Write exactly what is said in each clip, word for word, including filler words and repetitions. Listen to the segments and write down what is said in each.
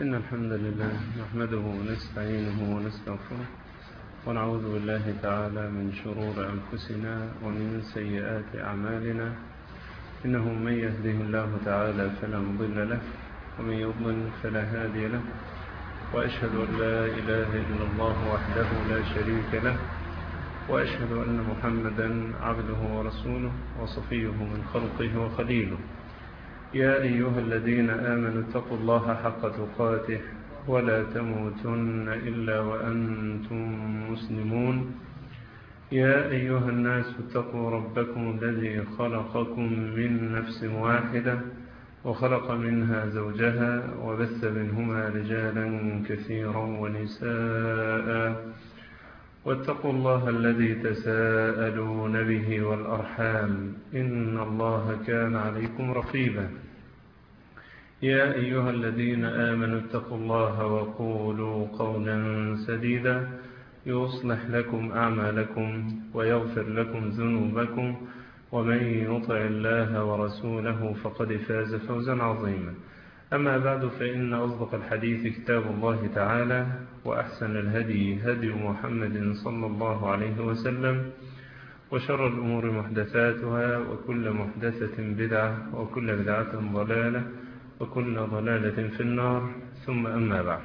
إن الحمد لله نحمده ونستعينه ونستغفره ونعوذ بالله تعالى من شرور أنفسنا ومن سيئات أعمالنا، إنه من يهده الله تعالى فلا مضل له ومن يضلل فلا هادي له، وأشهد أن لا إله إلا الله وحده لا شريك له، وأشهد أن محمدا عبده ورسوله وصفيه من خلقه وخليله. يا أيها الذين آمنوا اتقوا الله حق تقاته ولا تموتن إلا وأنتم مسلمون. يا أيها الناس اتقوا ربكم الذي خلقكم من نفس واحدة وخلق منها زوجها وبث منهما رجالا كثيرا ونساء، واتقوا الله الذي تساءلون به والأرحام إن الله كان عليكم رقيبا. يا أيها الذين آمنوا اتقوا الله وقولوا قولا سديدا يصلح لكم أعمالكم ويغفر لكم ذنوبكم، ومن يطع الله ورسوله فقد فاز فوزا عظيما. أما بعد، فإن أصدق الحديث كتاب الله تعالى، وأحسن الهدي هدي محمد صلى الله عليه وسلم، وشر الأمور محدثاتها، وكل محدثة بدعة، وكل بدعة ضلالة، وكل ضلالة في النار، ثم أما بعد.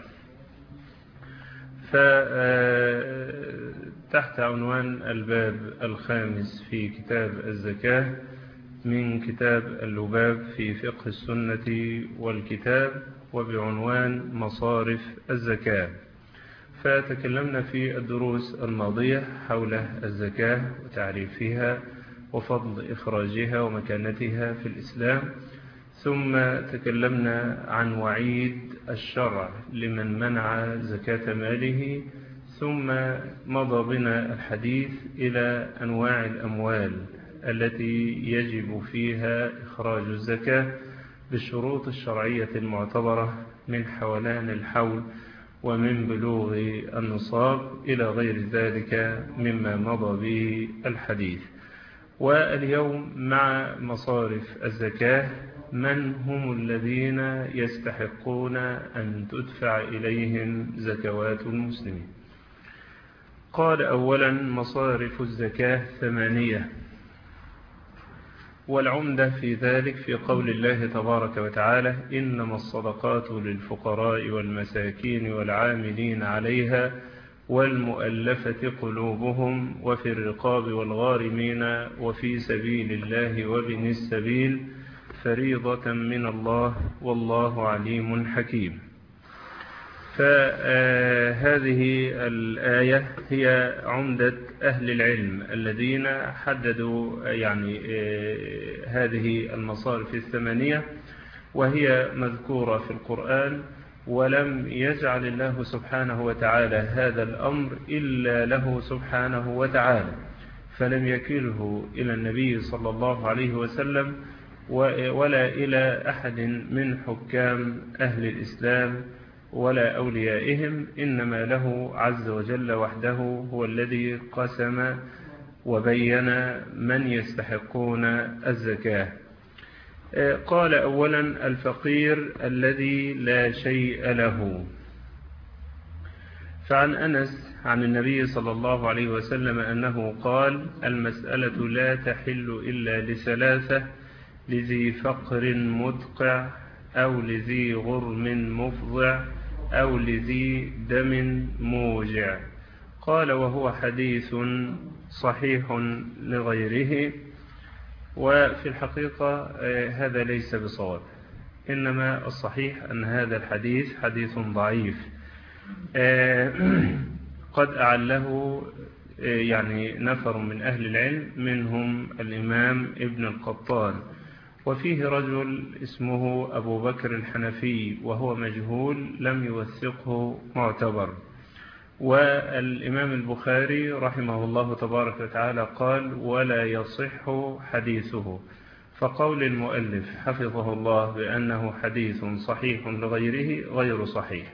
فتحت عنوان الباب الخامس في كتاب الزكاة من كتاب اللباب في فقه السنة والكتاب، وبعنوان مصارف الزكاة. فتكلمنا في الدروس الماضية حول الزكاة وتعريفها وفضل إخراجها ومكانتها في الإسلام، ثم تكلمنا عن وعيد الشرع لمن منع زكاة ماله، ثم مضى بنا الحديث إلى أنواع الأموال التي يجب فيها إخراج الزكاة بالشروط الشرعية المعتبرة من حولان الحول ومن بلوغ النصاب إلى غير ذلك مما مضى به الحديث. واليوم مع مصارف الزكاة، من هم الذين يستحقون أن تدفع إليهم زكوات المسلمين؟ قال أولا: مصارف الزكاة ثمانية، والعمدة في ذلك في قول الله تبارك وتعالى: إنما الصدقات للفقراء والمساكين والعاملين عليها والمؤلفة قلوبهم وفي الرقاب والغارمين وفي سبيل الله وابن السبيل فريضة من الله والله عليم حكيم. فهذه الآية هي عمدة أهل العلم الذين حددوا يعني هذه المصارف الثمانية، وهي مذكورة في القرآن، ولم يجعل الله سبحانه وتعالى هذا الأمر إلا له سبحانه وتعالى، فلم يكله إلى النبي صلى الله عليه وسلم ولا إلى أحد من حكام أهل الإسلام ولا أوليائهم، إنما له عز وجل وحده هو الذي قسم وبين من يستحقون الزكاة. قال أولا: الفقير الذي لا شيء له. فعن أنس عن النبي صلى الله عليه وسلم أنه قال: المسألة لا تحل إلا لثلاثة: لذي فقر مدقع، أو لذي غرم مفضع، أو لذي دم موجع. قال: وهو حديث صحيح لغيره. وفي الحقيقة هذا ليس بصواب، إنما الصحيح أن هذا الحديث حديث ضعيف قد أعله يعني نفر من أهل العلم، منهم الإمام ابن القطان، وفيه رجل اسمه أبو بكر الحنفي وهو مجهول لم يوثقه معتبر. والإمام البخاري رحمه الله تبارك وتعالى قال: ولا يصح حديثه. فقول المؤلف حفظه الله بأنه حديث صحيح لغيره غير صحيح،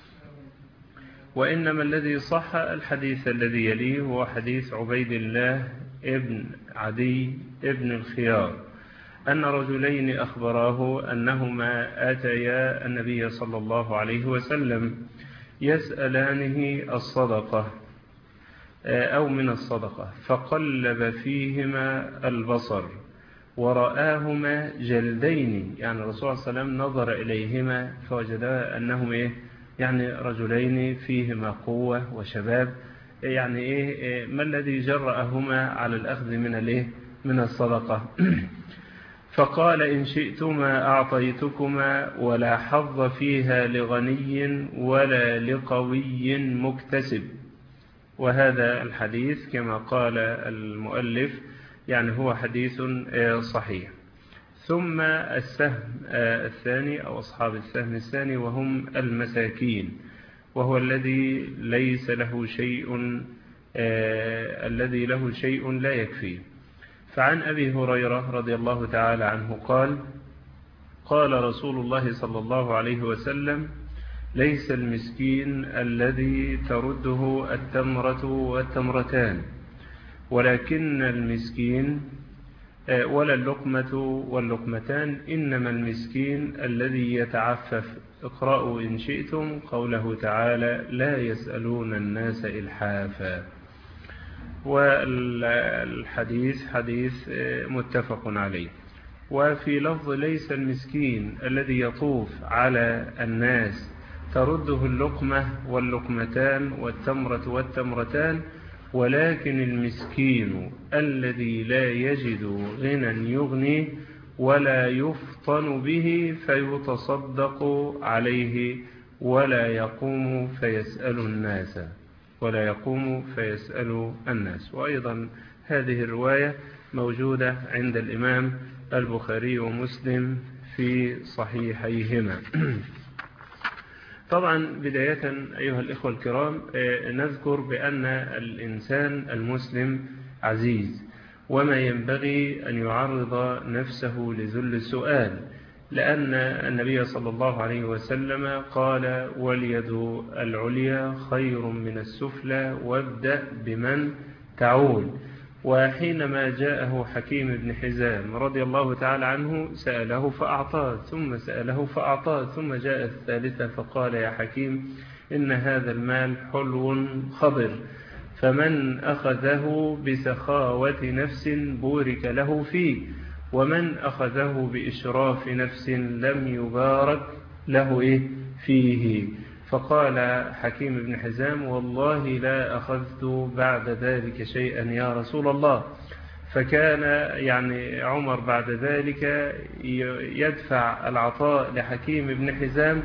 وإنما الذي صح الحديث الذي يليه هو حديث عبيد الله ابن عدي ابن الخيار أن رجلين أخبراه أنهما آتيا النبي صلى الله عليه وسلم يسألانه الصدقة أو من الصدقة، فقلب فيهما البصر ورآهما جلدين، يعني الرسول صلى الله عليه وسلم نظر إليهما فوجدا أنهم إيه؟ يعني رجلين فيهما قوة وشباب، يعني إيه ما الذي جرأهما على الأخذ من الإيه؟ من الصدقة. فقال إن شئتما أعطيتكما ولا حظ فيها لغني ولا لقوي مكتسب. وهذا الحديث كما قال المؤلف يعني هو حديث صحيح. ثم السهم الثاني أو أصحاب السهم الثاني وهم المساكين، وهو الذي ليس له شيء الذي له شيء لا يكفيه. فعن أبي هريرة رضي الله تعالى عنه قال قال رسول الله صلى الله عليه وسلم ليس المسكين الذي ترده التمرة والتمرتان، ولكن المسكين ولا اللقمة واللقمتان، إنما المسكين الذي يتعفف. اقرأوا إن شئتم قوله تعالى لا يسألون الناس إلحافا. والحديث حديث متفق عليه. وفي لفظ ليس المسكين الذي يطوف على الناس ترده اللقمة واللقمتان والتمرة والتمرتان، ولكن المسكين الذي لا يجد غنى يغني ولا يفطن به فيتصدق عليه ولا يقوم فيسأل الناس ولا يقوم فيسأل الناس. وأيضا هذه الرواية موجودة عند الإمام البخاري ومسلم في صحيحيهما. طبعا بداية أيها الإخوة الكرام نذكر بأن الإنسان المسلم عزيز، وما ينبغي أن يعرض نفسه لذل السؤال، لأن النبي صلى الله عليه وسلم قال واليد العليا خير من السفلى وابدأ بمن تعول. وحينما جاءه حكيم بن حزام رضي الله تعالى عنه سأله فأعطاه، ثم سأله فأعطاه، ثم جاء الثالثة فقال يا حكيم إن هذا المال حلو خضر، فمن أخذه بسخاوة نفس بورك له فيه، ومن أخذه بإشراف نفس لم يبارك له إيه فيه. فقال حكيم بن حزام والله لا أخذت بعد ذلك شيئا يا رسول الله. فكان يعني عمر بعد ذلك يدفع العطاء لحكيم بن حزام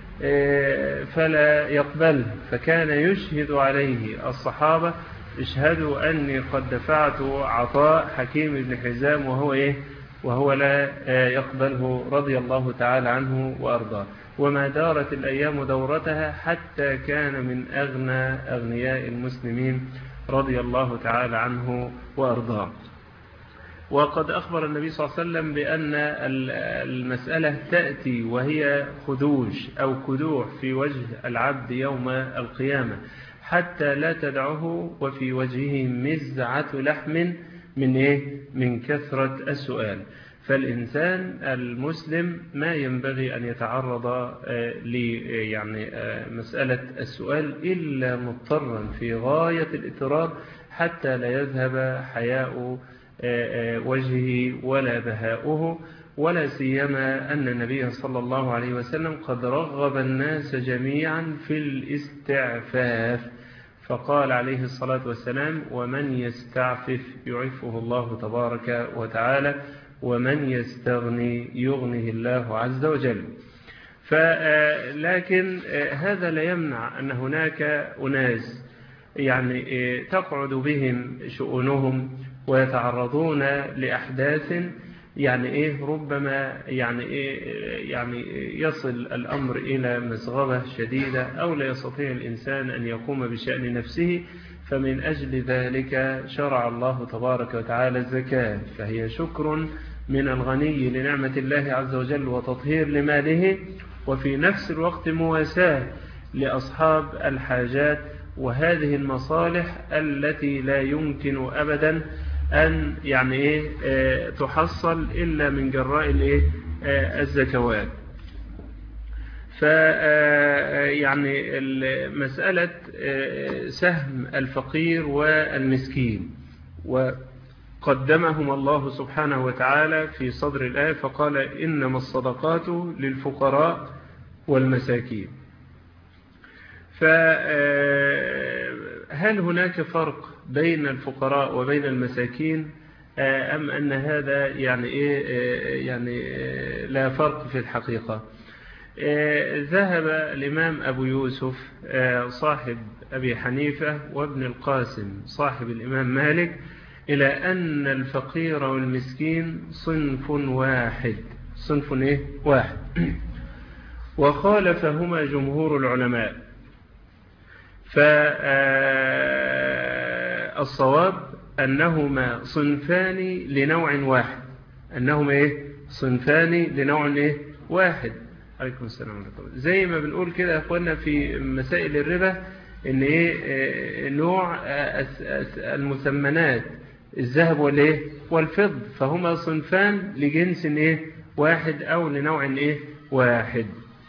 فلا يقبل، فكان يشهد عليه الصحابة اشهدوا أني قد دفعت عطاء حكيم بن حزام وهو إيه وهو لا يقبله رضي الله تعالى عنه وأرضاه. وما دارت الأيام دورتها حتى كان من أغنى أغنياء المسلمين رضي الله تعالى عنه وأرضاه. وقد أخبر النبي صلى الله عليه وسلم بأن المسألة تأتي وهي خدوش أو كدوح في وجه العبد يوم القيامة حتى لا تدعه وفي وجهه مزعة لحم من إيه؟ من كثرة السؤال. فالإنسان المسلم ما ينبغي أن يتعرض ل يعني مسألة السؤال إلا مضطرا في غاية الاضطرار حتى لا يذهب حياء وجهه ولا بهاؤه، ولا سيما أن النبي صلى الله عليه وسلم قد رغب الناس جميعا في الاستعفاف، فقال عليه الصلاة والسلام ومن يستعفف يعفه الله تبارك وتعالى ومن يستغني يغنه الله عز وجل. لكن هذا لا يمنع أن هناك أناس يعني تقعد بهم شؤونهم ويتعرضون لأحداث يعني إيه ربما يعني إيه يعني يصل الأمر إلى مسغبة شديدة أو لا يستطيع الإنسان أن يقوم بشأن نفسه، فمن أجل ذلك شرع الله تبارك وتعالى الزكاة، فهي شكر من الغني لنعمة الله عز وجل وتطهير لماله، وفي نفس الوقت مواساة لأصحاب الحاجات وهذه المصالح التي لا يمكن أبدا أن يعني إيه تحصل إلا من جراء الإيه الزكوات. ف يعني مسألة سهم الفقير والمسكين وقدمهم الله سبحانه وتعالى في صدر الآية فقال إنما الصدقات للفقراء والمساكين. فهل هناك فرق بين الفقراء وبين المساكين أم أن هذا يعني إيه يعني لا فرق في الحقيقة؟ ذهب الإمام أبو يوسف صاحب أبي حنيفة وابن القاسم صاحب الإمام مالك إلى أن الفقير والمسكين صنف واحد صنف إيه؟ واحد. وخالفهما جمهور العلماء. فالصواب أنهما صنفان لنوع واحد أنهما إيه؟ صنفان لنوع إيه؟ واحد. عليكم السلام عليكم. زي ما بنقول كده يا أخوانا في مسائل الربا إن إيه نوع المثمنات الذهب والإيه والفضة فهما صنفان لجنس إيه واحد أو لنوع إيه واحد.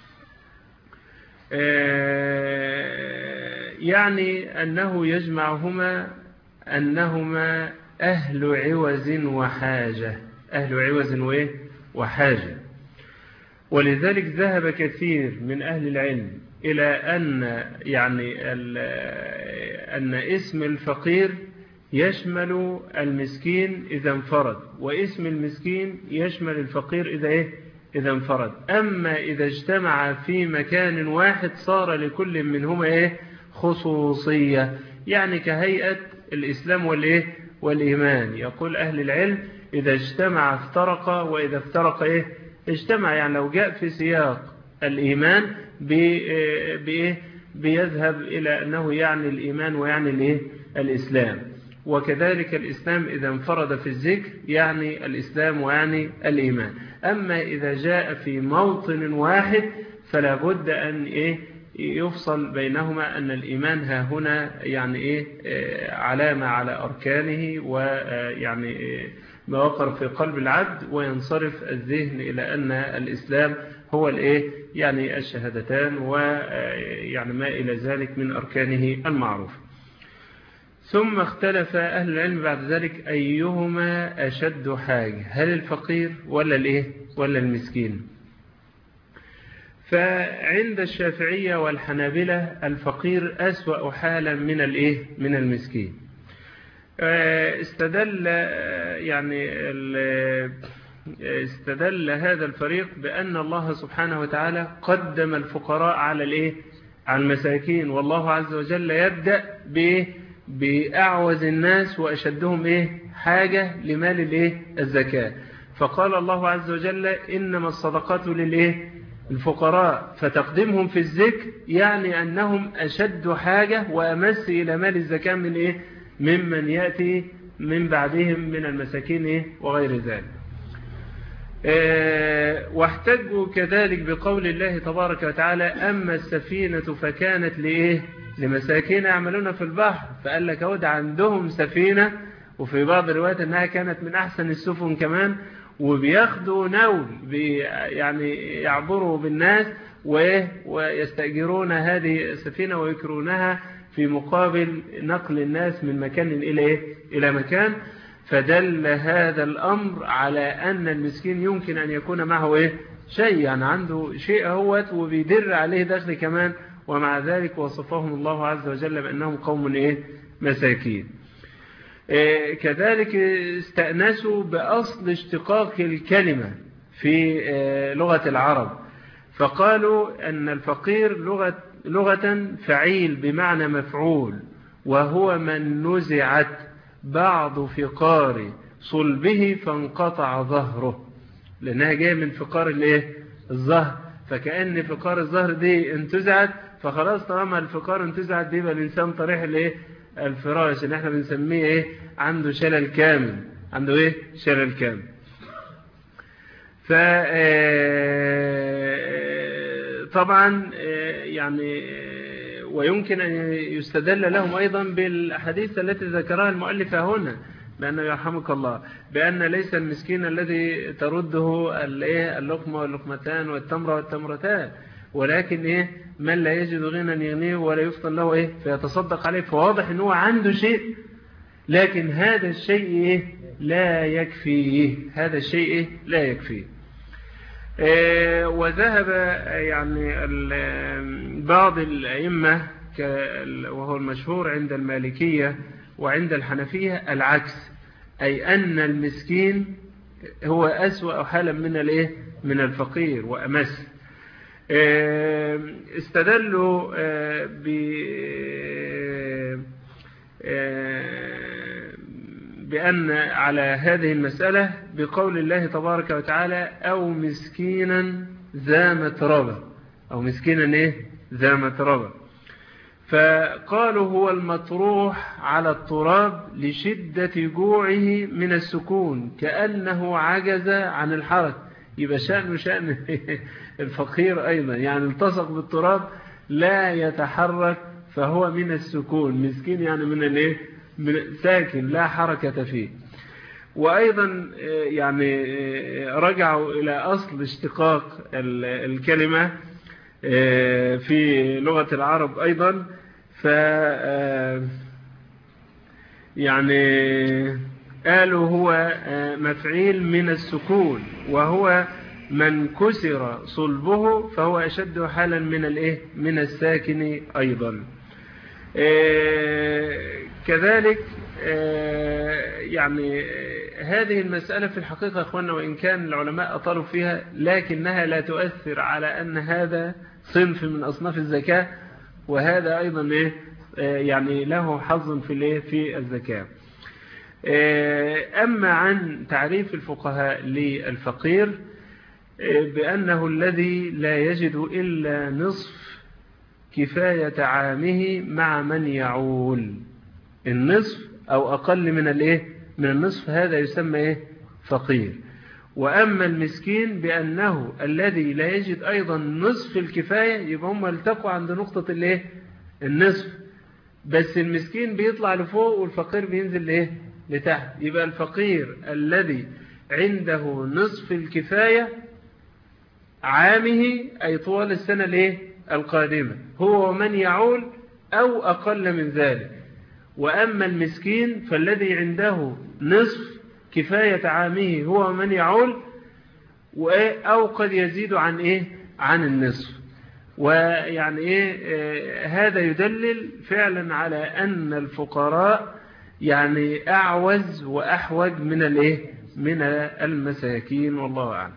يعني أنه يجمعهما أنهما أهل عوز وحاجة أهل عوز وإيه وحاجة. ولذلك ذهب كثير من أهل العلم إلى أن يعني أن اسم الفقير يشمل المسكين إذا انفرد واسم المسكين يشمل الفقير إذا إيه إذا انفرد. أما إذا اجتمع في مكان واحد صار لكل منهما إيه خصوصية يعني كهيئة الإسلام والإيه والإيمان. يقول أهل العلم إذا اجتمع افترق وإذا افترق إيه اجتمع. يعني لو جاء في سياق الإيمان بإيه بيذهب إلى أنه يعني الإيمان ويعني الإيه الإسلام. وكذلك الإسلام إذا انفرد في الذكر يعني الإسلام ويعني الإيمان. أما إذا جاء في موطن واحد فلا بد أن إيه يفصل بينهما أن الإيمان ها هنا يعني إيه علامة على أركانه ويعني إيه ما وقر في قلب العبد وينصرف الذهن إلى أن الإسلام هو الإيه يعني الشهادتان ويعني ما إلى ذلك من أركانه المعروف. ثم اختلف أهل العلم بعد ذلك أيهما أشد حاجة هل الفقير ولا الإيه ولا المسكين. فعند الشافعية والحنابلة الفقير أسوأ حالا من الإيه من المسكين. استدل يعني استدل هذا الفريق بأن الله سبحانه وتعالى قدم الفقراء على الإيه على المساكين والله عز وجل يبدأ بإيه بأعوز الناس وأشدهم إيه حاجة لمال الإيه الزكاة. فقال الله عز وجل إنما الصدقات للإيه الفقراء فتقدمهم في الذكر يعني أنهم أشد حاجة وأمس إلى مال الزكاة من إيه ممن يأتي من بعدهم من المساكين إيه وغير ذلك. اه واحتجوا كذلك بقول الله تبارك وتعالى أما السفينة فكانت لإيه لمساكين يعملون في البحر. فقال لك أود عندهم سفينة وفي بعض الروايات أنها كانت من أحسن السفن كمان وبياخدوا نول يعني يعبروا بالناس ويستأجرون هذه السفينة ويكرونها في مقابل نقل الناس من مكان إلى إلى مكان. فدل هذا الأمر على أن المسكين يمكن أن يكون معه إيه شيء يعني عنده شيء هو وبيدر عليه دخل كمان ومع ذلك وصفهم الله عز وجل بأنهم قوم إيه مساكين. إيه كذلك استأنسوا بأصل اشتقاق الكلمة في إيه لغة العرب فقالوا أن الفقير لغة, لغة فعيل بمعنى مفعول وهو من نزعت بعض فقار صلبه فانقطع ظهره لأنها جاية من فقار الايه الظهر. فكأن فقار الظهر دي انتزعت فخلاص طالما الفقار انتزعت دي يبقى الإنسان طريح الايه الفراش اللي احنا بنسميه ايه عنده شلل كامل عنده ايه شلل كامل. ف طبعا يعني ويمكن أن يستدل لهم أيضا بالأحاديث التي ذكرها المؤلف هنا بأن يرحمك الله بأن ليس المسكين الذي ترده اللقمة واللقمتان والتمرة والتمرتان، ولكن إيه من لا يجد غنى يغنيه ولا يفطن له إيه فيتصدق عليه. فواضح أنه عنده شيء، لكن هذا الشيء إيه لا يكفيه، هذا الشيء إيه لا يكفيه. إيه وذهب يعني بعض الأئمة وهو المشهور عند المالكية وعند الحنفية العكس، أي أن المسكين هو أسوأ حالا من الإيه من الفقير وأمس. استدلوا ب بأن على هذه المسألة بقول الله تبارك وتعالى أو مسكينا ذا متربة، أو مسكينا إيه ذا متربة. فقالوا هو المطروح على التراب لشدة جوعه من السكون كأنه عجز عن الحركة. يبقى شأنه شأن الفقير أيضا، يعني التصق بالتراب لا يتحرك فهو من السكون. مسكين يعني من الايه من ساكن لا حركة فيه. وأيضا يعني رجعوا إلى أصل اشتقاق الكلمة في لغة العرب أيضا، ف يعني قالوا هو مفعيل من السكون، وهو من كسر صلبه فهو أشد حالا من الايه من الساكن أيضا. كذلك يعني هذه المسألة في الحقيقة أخوانا وإن كان العلماء أطالوا فيها، لكنها لا تؤثر على أن هذا صنف من أصناف الزكاة، وهذا أيضا إيه يعني له حظ في الايه في الزكاة. أما عن تعريف الفقهاء للفقير بأنه الذي لا يجد إلا نصف كفاية عامه مع من يعول، النصف أو أقل من الايه من النصف هذا يسمى ايه فقير. وأما المسكين بأنه الذي لا يجد أيضا نصف الكفاية، يبقى هم التقوا عند نقطة الايه النصف، بس المسكين بيطلع لفوق والفقير بينزل لايه لتحت. يبقى الفقير الذي عنده نصف الكفاية عامه أي طوال السنة الايه القادمة هو ومن يعول أو أقل من ذلك. وأما المسكين فالذي عنده نصف كفاية عامه هو ومن يعول أو قد يزيد عن إيه عن النصف. ويعني إيه هذا يدلل فعلا على أن الفقراء يعني أعوز وأحوج من الإيه من المساكين، والله أعلم.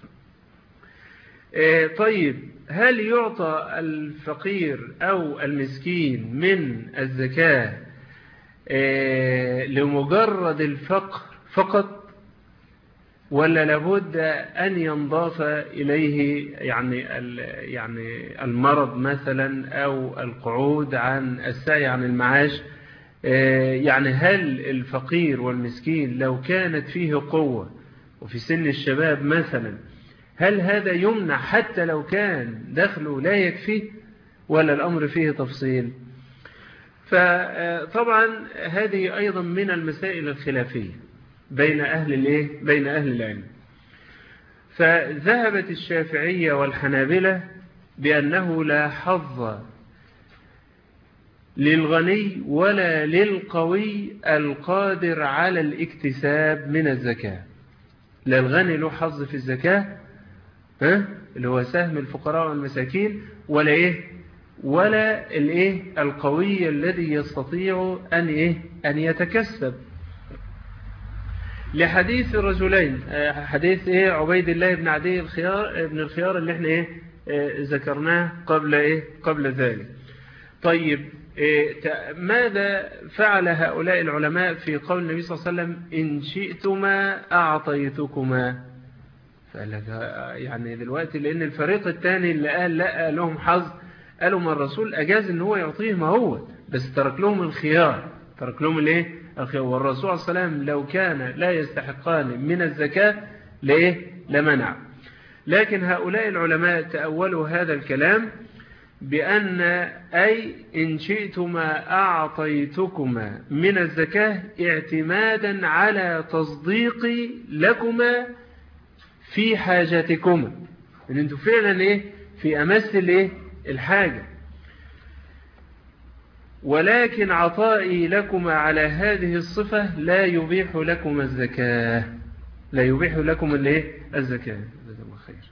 طيب هل يعطى الفقير أو المسكين من الزكاة لمجرد الفقر فقط، ولا لابد أن ينضاف إليه يعني يعني المرض مثلا أو القعود عن السعي عن المعاش؟ يعني هل الفقير والمسكين لو كانت فيه قوة وفي سن الشباب مثلا، هل هذا يمنع حتى لو كان دخله لا يكفيه، ولا الأمر فيه تفصيل؟ فطبعا هذه أيضا من المسائل الخلافية بين أهل الايه بين أهل العلم. فذهبت الشافعية والحنابلة بأنه لا حظ للغني ولا للقوي القادر على الاكتساب من الزكاة. لا الغني له حظ في الزكاة ها اللي هو سهم الفقراء والمساكين، ولا ايه ولا الايه القوي الذي يستطيع ان ايه ان يتكسب. لحديث الرجلين، حديث ايه عبيد الله بن عدي الخيار ابن الخيار اللي احنا ايه ذكرناه قبل ايه قبل ذلك. طيب إيه ماذا فعل هؤلاء العلماء في قول النبي صلى الله عليه وسلم إن شئتما أعطيتكما؟ فقال لك يعني دلوقتي لأن الفريق الثاني اللي قال لا لهم حظ، قالوا ما الرسول أجاز إن هو يعطيه ما هو، بس ترك لهم الخيار، ترك لهم الايه الخيار. والرسول صلى الله عليه وسلم لو كان لا يستحقان من الزكاة ليه لمنع. لكن هؤلاء العلماء تأولوا هذا الكلام بأن أي إن شئتما أعطيتكما من الزكاة اعتمادا على تصديقي لكما في حاجتكما، إن أنتم فعلا إيه في أمس الإيه الحاجة، ولكن عطائي لكما على هذه الصفة لا يبيح لكم الزكاة، لا يبيح لكم الإيه الزكاة. جزاك الله خير.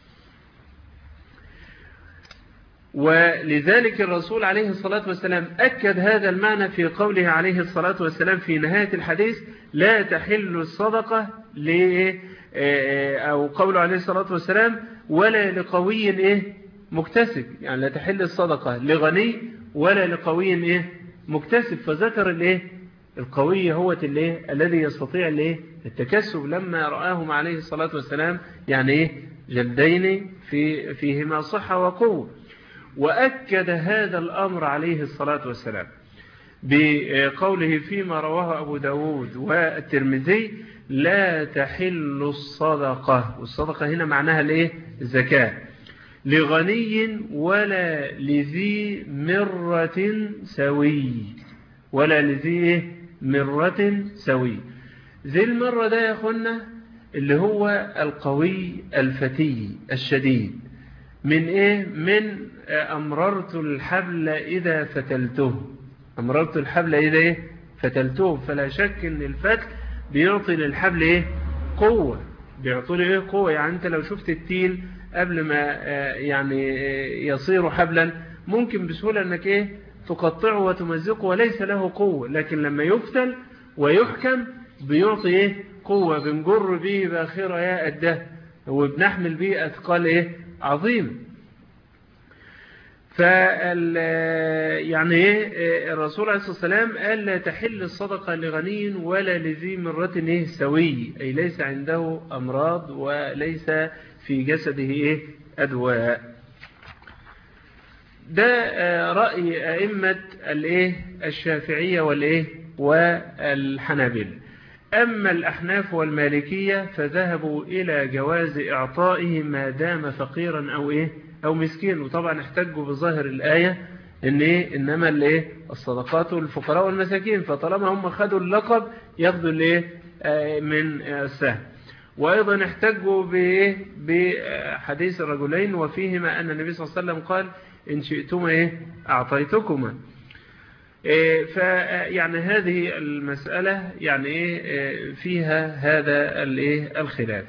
ولذلك الرسول عليه الصلاة والسلام أكد هذا المعنى في قوله عليه الصلاة والسلام في نهاية الحديث: لا تحل الصدقة ل أو قوله عليه الصلاة والسلام: ولا لقوي إيه مكتسب، يعني لا تحل الصدقة لغني ولا لقوي إيه مكتسب. فذكر الإيه القوي هو الإيه الذي يستطيع الإيه التكسب، لما رآهم عليه الصلاة والسلام يعني إيه جلدين في فيهما صحة وقوة. وأكد هذا الأمر عليه الصلاة والسلام بقوله فيما رواه أبو داود والترمذي: لا تحل الصدقة، والصدقة هنا معناها الإيه الزكاة، لغني ولا لذي مرة سوي، ولا لذي مرة سوي. ذي المرة ده يا أخوانا اللي هو القوي الفتي الشديد، من إيه من أمررت الحبل إذا فتلته، أمررت الحبل إذا إيه فتلته. فلا شك أن الفتل بيعطي للحبل إيه قوة، بيعطي له إيه قوة. يعني أنت لو شفت التيل قبل ما يعني يصير حبلا ممكن بسهولة أنك إيه تقطعه وتمزقه وليس له قوة، لكن لما يفتل ويحكم بيعطي إيه قوة، بنجر به باخرة يا أده، وبنحمل به أثقال إيه عظيم. فال يعني إيه الرسول عليه الصلاة والسلام قال: لا تحل الصدقة لغني ولا لذي مرة إيه سوي، أي ليس عنده أمراض وليس في جسده إيه أدواء. ده رأي أئمة الإيه الشافعية والإيه والحنابل. أما الأحناف والمالكية فذهبوا إلى جواز إعطائه ما دام فقيرا أو إيه أو مسكين. وطبعا احتجوا بظاهر الآية إن إيه إنما الإيه الصدقات الفقراء والمساكين، فطالما هم خدوا اللقب ياخدوا الإيه من السهم. وأيضا احتجوا بإيه بحديث الرجلين وفيهما أن النبي صلى الله عليه وسلم قال: إن شئتما إيه أعطيتكما. فيعني هذه المسألة يعني إيه فيها هذا الإيه الخلاف.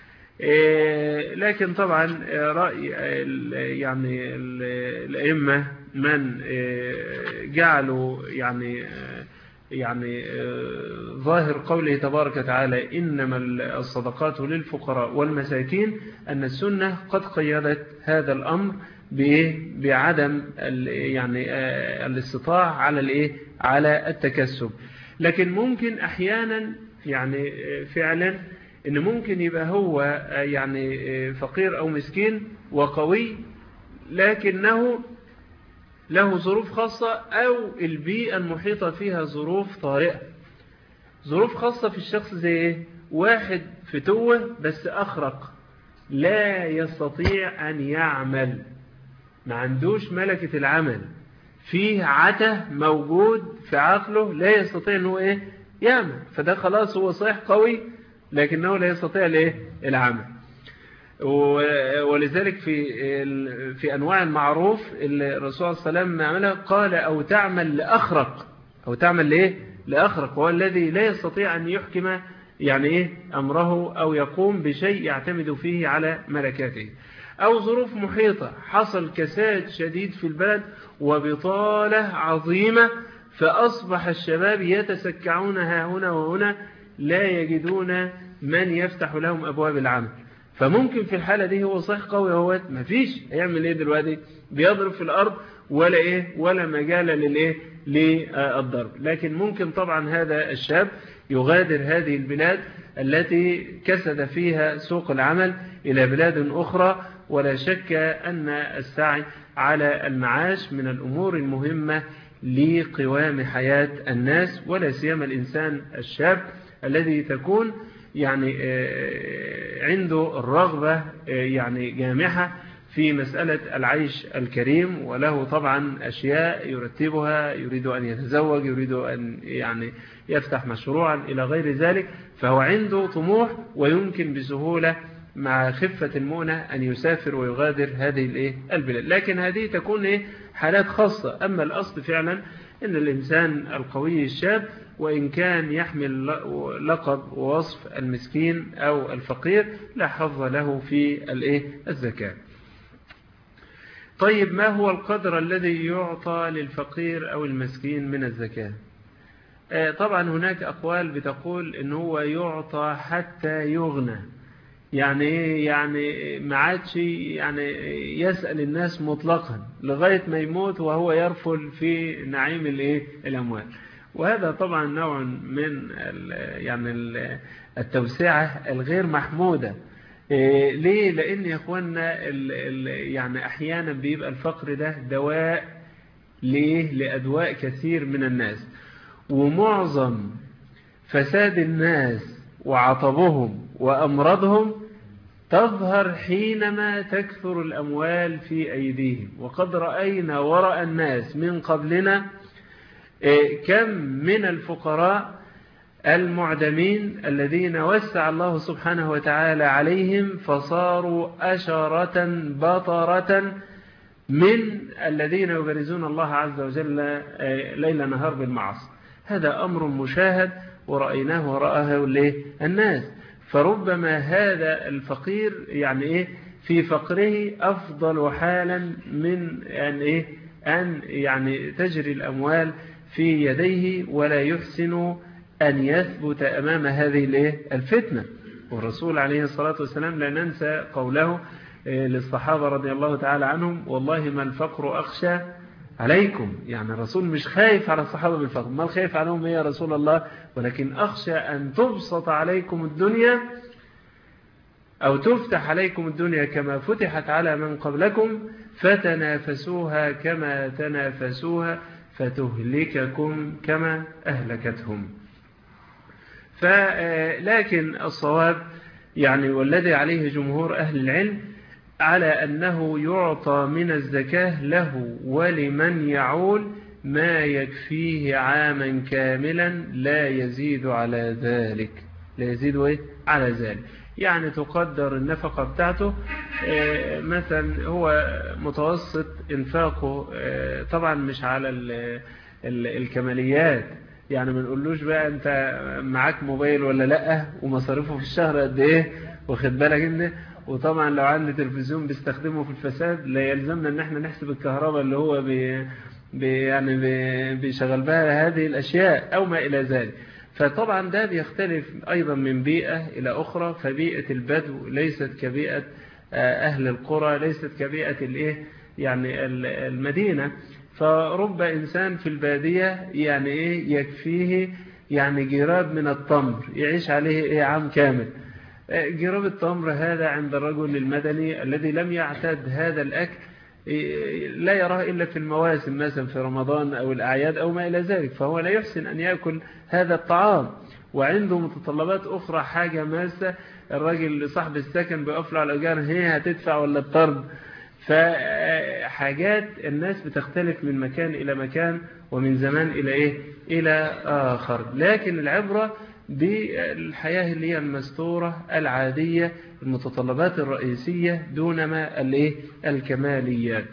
لكن طبعا رأي يعني الأئمة من جعلوا يعني يعني ظاهر قوله تبارك وتعالى: إنما الصدقات للفقراء والمساكين، أن السنة قد قيدت هذا الأمر بعدم يعني الاستطاعة على الايه على التكسب. لكن ممكن احيانا يعني فعلا ان ممكن يبقى هو يعني فقير او مسكين وقوي، لكنه له ظروف خاصة او البيئة المحيطة فيها ظروف طارئة. ظروف خاصة في الشخص زي ايه؟ واحد فتوة بس اخرق، لا يستطيع ان يعمل، ما عندوش ملكة العمل، فيه عته موجود في عقله لا يستطيع انه ايه يعمل، فده خلاص هو صحيح قوي لكنه لا يستطيع الايه العمل. ولذلك في في انواع المعروف اللي الرسول صلى الله عليه وسلم عملها قال: او تعمل لاخرق، او تعمل لايه لاخرق، هو الذي لا يستطيع ان يحكم يعني ايه امره او يقوم بشيء يعتمد فيه على ملكاته. أو ظروف محيطة، حصل كساد شديد في البلد وبطالة عظيمة، فأصبح الشباب يتسكعون ها هنا وهنا لا يجدون من يفتح لهم أبواب العمل. فممكن في الحالة دي هو صحيح قوي، هو مفيش هيعمل ايه دلوقتي؟ بيضرب في الأرض ولا ايه ولا مجال للايه للضرب. لكن ممكن طبعا هذا الشاب يغادر هذه البلاد التي كسد فيها سوق العمل إلى بلاد أخرى. ولا شك أن السعي على المعاش من الأمور المهمة لقوام حياة الناس، ولا سيما الإنسان الشاب الذي تكون يعني عنده الرغبة يعني جامحة في مسألة العيش الكريم، وله طبعا أشياء يرتبها، يريد أن يتزوج، يريد أن يعني يفتح مشروعا إلى غير ذلك، فهو عنده طموح ويمكن بسهولة مع خفة المؤنة أن يسافر ويغادر هذه البلاد. لكن هذه تكون حالات خاصة. أما الأصل فعلا أن الإنسان القوي الشاب وإن كان يحمل لقب ووصف المسكين أو الفقير لا حظ له في الزكاة. طيب ما هو القدر الذي يعطى للفقير أو المسكين من الزكاة؟ طبعا هناك أقوال بتقول إن هو يعطى حتى يغنى، يعني ايه؟ يعني ما عادش يعني يسأل الناس مطلقا لغاية ما يموت وهو يرفل في نعيم الايه الأموال. وهذا طبعا نوع من يعني التوسعة الغير محمودة. إيه ليه؟ لأن يا اخوانا يعني أحيانا بيبقى الفقر ده دواء ليه لأدواء كثير من الناس، ومعظم فساد الناس وعطبهم وأمراضهم تظهر حينما تكثر الأموال في أيديهم. وقد رأينا وراء الناس من قبلنا كم من الفقراء المعدمين الذين وسع الله سبحانه وتعالى عليهم فصاروا أشرة بطرة من الذين يبرزون الله عز وجل ليل نهار بالمعاصي. هذا أمر مشاهد ورأيناه وراءه الناس. فربما هذا الفقير يعني إيه في فقره أفضل حالا من أن إيه أن يعني تجري الأموال في يديه ولا يحسن أن يثبت أمام هذه الإيه الفتنة. والرسول عليه الصلاة والسلام لا ننسى قوله للصحابة رضي الله تعالى عنهم: والله ما الفقر أخشى عليكم. يعني الرسول مش خايف على الصحابة بالفقر، ما الخايف عليهم يا رسول الله، ولكن أخشى أن تبسط عليكم الدنيا أو تفتح عليكم الدنيا كما فتحت على من قبلكم فتنافسوها كما تنافسوها فتهلككم كما أهلكتهم. فلكن الصواب يعني والذي عليه جمهور أهل العلم على أنه يعطى من الزكاة له ولمن يعول ما يكفيه عاما كاملا لا يزيد على ذلك، لا يزيد إيه؟ على ذلك. يعني تقدر النفقة بتاعته مثلا هو متوسط انفاقه، طبعا مش على الكماليات، يعني ما نقولوش بقى انت معاك موبايل ولا لا ومصاريفه في الشهر قد ايه واخد بالك انت. وطبعا لو عندي تلفزيون بيستخدمه في الفساد لا يلزمنا ان احنا نحسب الكهرباء اللي هو بي بي يعني بي بيشغل بها هذه الاشياء او ما الى ذلك. فطبعا ده بيختلف ايضا من بيئة الى اخرى. فبيئة البدو ليست كبيئة اهل القرى، ليست كبيئة الايه يعني المدينة. فرب إنسان في البادية يعني إيه يكفيه يعني جراب من التمر يعيش عليه إيه عام كامل. جراب التمر هذا عند الرجل المدني الذي لم يعتاد هذا الأكل لا يراه إلا في المواسم مثلا في رمضان أو الأعياد أو ما إلى ذلك، فهو لا يحسن أن يأكل هذا الطعام. وعنده متطلبات أخرى حاجة ماسة، الرجل صاحب السكن بيقفل على الأجار هي هتدفع ولا الطرد. فحاجات الناس بتختلف من مكان إلى مكان ومن زمان إلى إيه إلى آخر. لكن العبرة بالحياة اللي هي المستورة العادية، المتطلبات الرئيسية دون ما الإيه الكماليات.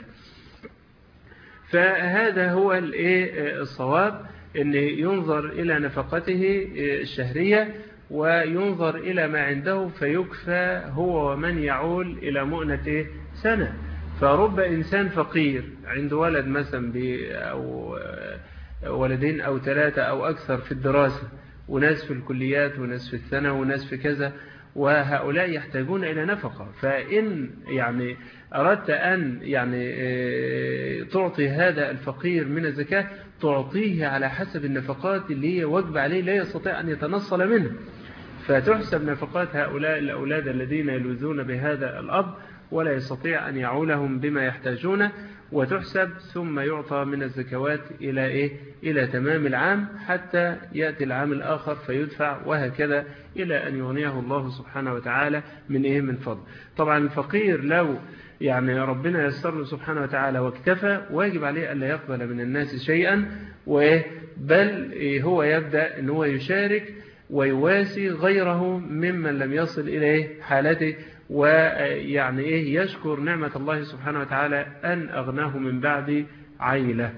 فهذا هو الإيه الصواب، أن ينظر إلى نفقته الشهرية وينظر إلى ما عنده فيكفى هو ومن يعول إلى مؤنة سنة. فرب إنسان فقير عنده ولد مثلا أو ولدين أو ثلاثة أو أكثر في الدراسة، وناس في الكليات وناس في الثانوي وناس في كذا، وهؤلاء يحتاجون إلى نفقة. فإن يعني أردت أن يعني تعطي هذا الفقير من الزكاة تعطيه على حسب النفقات اللي هي واجب عليه لا يستطيع أن يتنصل منها. فتحسب نفقات هؤلاء الأولاد الذين يلوذون بهذا الأب ولا يستطيع أن يعولهم بما يحتاجونه، وتحسب ثم يعطى من الزكوات إلى إيه؟ إلى تمام العام حتى يأتي العام الآخر فيدفع، وهكذا إلى أن يغنيه الله سبحانه وتعالى من إيه؟ من فضل. طبعا الفقير لو يعني ربنا يسر له سبحانه وتعالى واكتفى، واجب عليه ألا يقبل من الناس شيئا، بل هو يبدأ أن هو يشارك ويواسي غيره ممن لم يصل إليه حالته، ويعني إيه يشكر نعمة الله سبحانه وتعالى أن أغناه من بعد عيلة.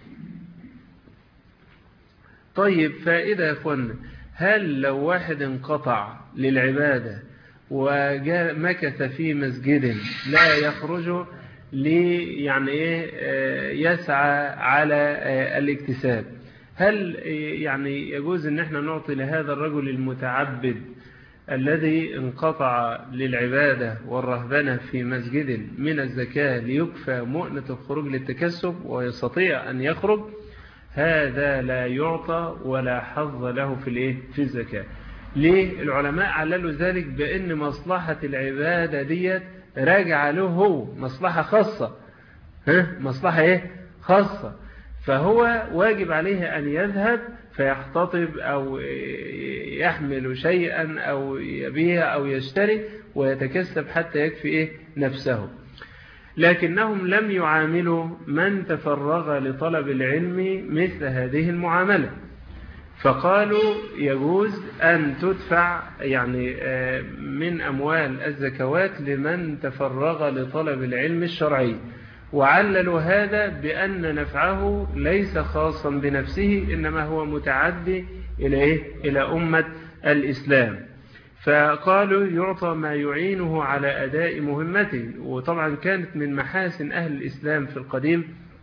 طيب فإذا يا أخوانا، هل لو واحد انقطع للعبادة وجاء مكث في مسجد لا يخرج لي يعني إيه يسعى على الاكتساب، هل يعني يجوز أن احنا نعطي لهذا الرجل المتعبد الذي انقطع للعبادة والرهبنة في مسجد من الزكاة ليكفى مؤنة الخروج للتكسب ويستطيع أن يخرج؟ هذا لا يعطى ولا حظ له في الايه في الزكاة. ليه؟ العلماء عللوا ذلك بأن مصلحة العبادة ديت راجع له هو، مصلحة خاصة، ها مصلحة ايه خاصة، فهو واجب عليه أن يذهب فيحتطب أو يحمل شيئا أو يبيع أو يشتري ويتكسب حتى يكفي إيه نفسه. لكنهم لم يعاملوا من تفرغ لطلب العلم مثل هذه المعاملة، فقالوا يجوز أن تدفع يعني من أموال الزكوات لمن تفرغ لطلب العلم الشرعي، وعللوا هذا بأن نفعه ليس خاصا بنفسه إنما هو متعدي إلى إيه؟ إلى أمة الإسلام، فقالوا يعطى ما يعينه على أداء مهمته. وطبعا كانت من محاسن أهل الإسلام في القديم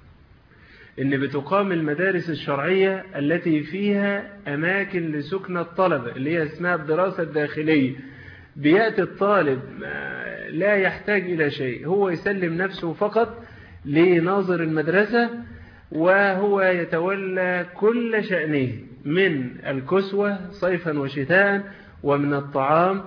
إن بتقام المدارس الشرعية التي فيها أماكن لسكن الطلبة اللي هي اسمها الدراسة الداخلية. بيأتي الطالب لا يحتاج إلى شيء، هو يسلم نفسه فقط لناظر المدرسة وهو يتولى كل شأنه من الكسوة صيفا وشتاء، ومن الطعام،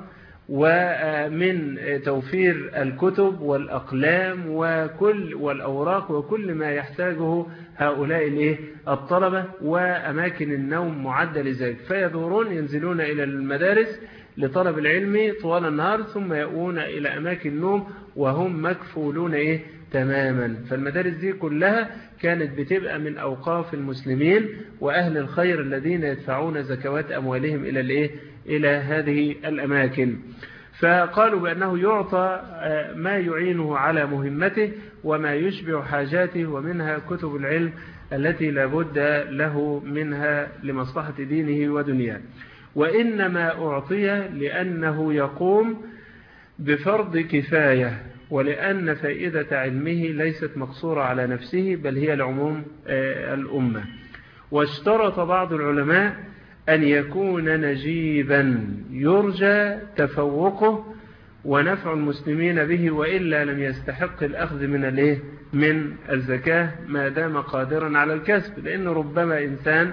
ومن توفير الكتب والأقلام وكل والأوراق وكل ما يحتاجه هؤلاء الطلبة، وأماكن النوم معدة لذلك، فيدورون ينزلون إلى المدارس لطلب العلم طوال النهار ثم يأوون إلى أماكن النوم وهم مكفولون إيه تماما. فالمدارس دي كلها كانت بتبقى من أوقاف المسلمين وأهل الخير الذين يدفعون زكوات أموالهم إلى الإيه إلى هذه الأماكن. فقالوا بأنه يعطى ما يعينه على مهمته وما يشبع حاجاته، ومنها كتب العلم التي لا بد له منها لمصلحة دينه ودنياه. وإنما أعطي لأنه يقوم بفرض كفاية، ولأن فائدة علمه ليست مقصورة على نفسه بل هي لعموم الأمة. واشترط بعض العلماء أن يكون نجيبا يرجى تفوقه ونفع المسلمين به، وإلا لم يستحق الأخذ من الايه من الزكاة ما دام قادرا على الكسب. لأن ربما إنسان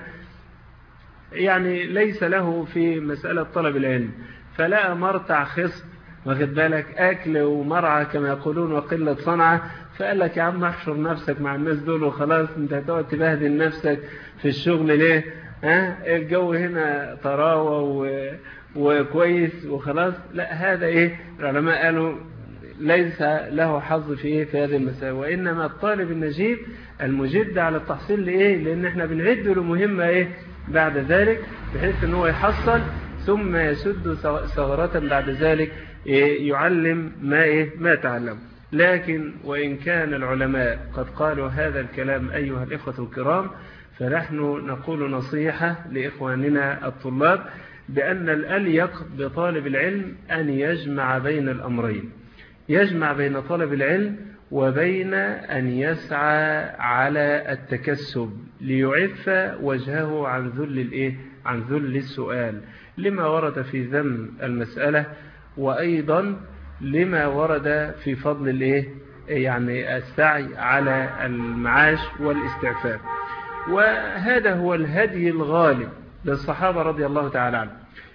يعني ليس له في مسألة طلب العلم فلا مرتع خصب، واخد بالك أكل ومرعى كما يقولون وقلة صنعة، فقال لك يا عم احشر نفسك مع الناس دول وخلاص، انت هتقعد تبهدل نفسك في الشغل ليه؟ ها الجو هنا طراوة و... وكويس وخلاص. لا، هذا ايه العلماء قالوا ليس له حظ في ايه في هذه المسألة، وإنما الطالب النجيب المجد على التحصيل لإيه، لأن احنا بنعد له مهمة ايه بعد ذلك بحيث ان هو يحصل ثم يسد ثغرة بعد ذلك يعلم ما إيه ما تعلم. لكن وإن كان العلماء قد قالوا هذا الكلام أيها الإخوة الكرام، فنحن نقول نصيحة لإخواننا الطلاب بأن الأليق بطالب العلم أن يجمع بين الأمرين، يجمع بين طلب العلم وبين أن يسعى على التكسب ليعف وجهه عن ذل الإيه عن ذل السؤال، لما ورد في ذم المسألة، وأيضا لما ورد في فضل الإيه يعني السعي على المعاش والاستعفاف. وهذا هو الهدي الغالب للصحابة رضي الله تعالى عنهم.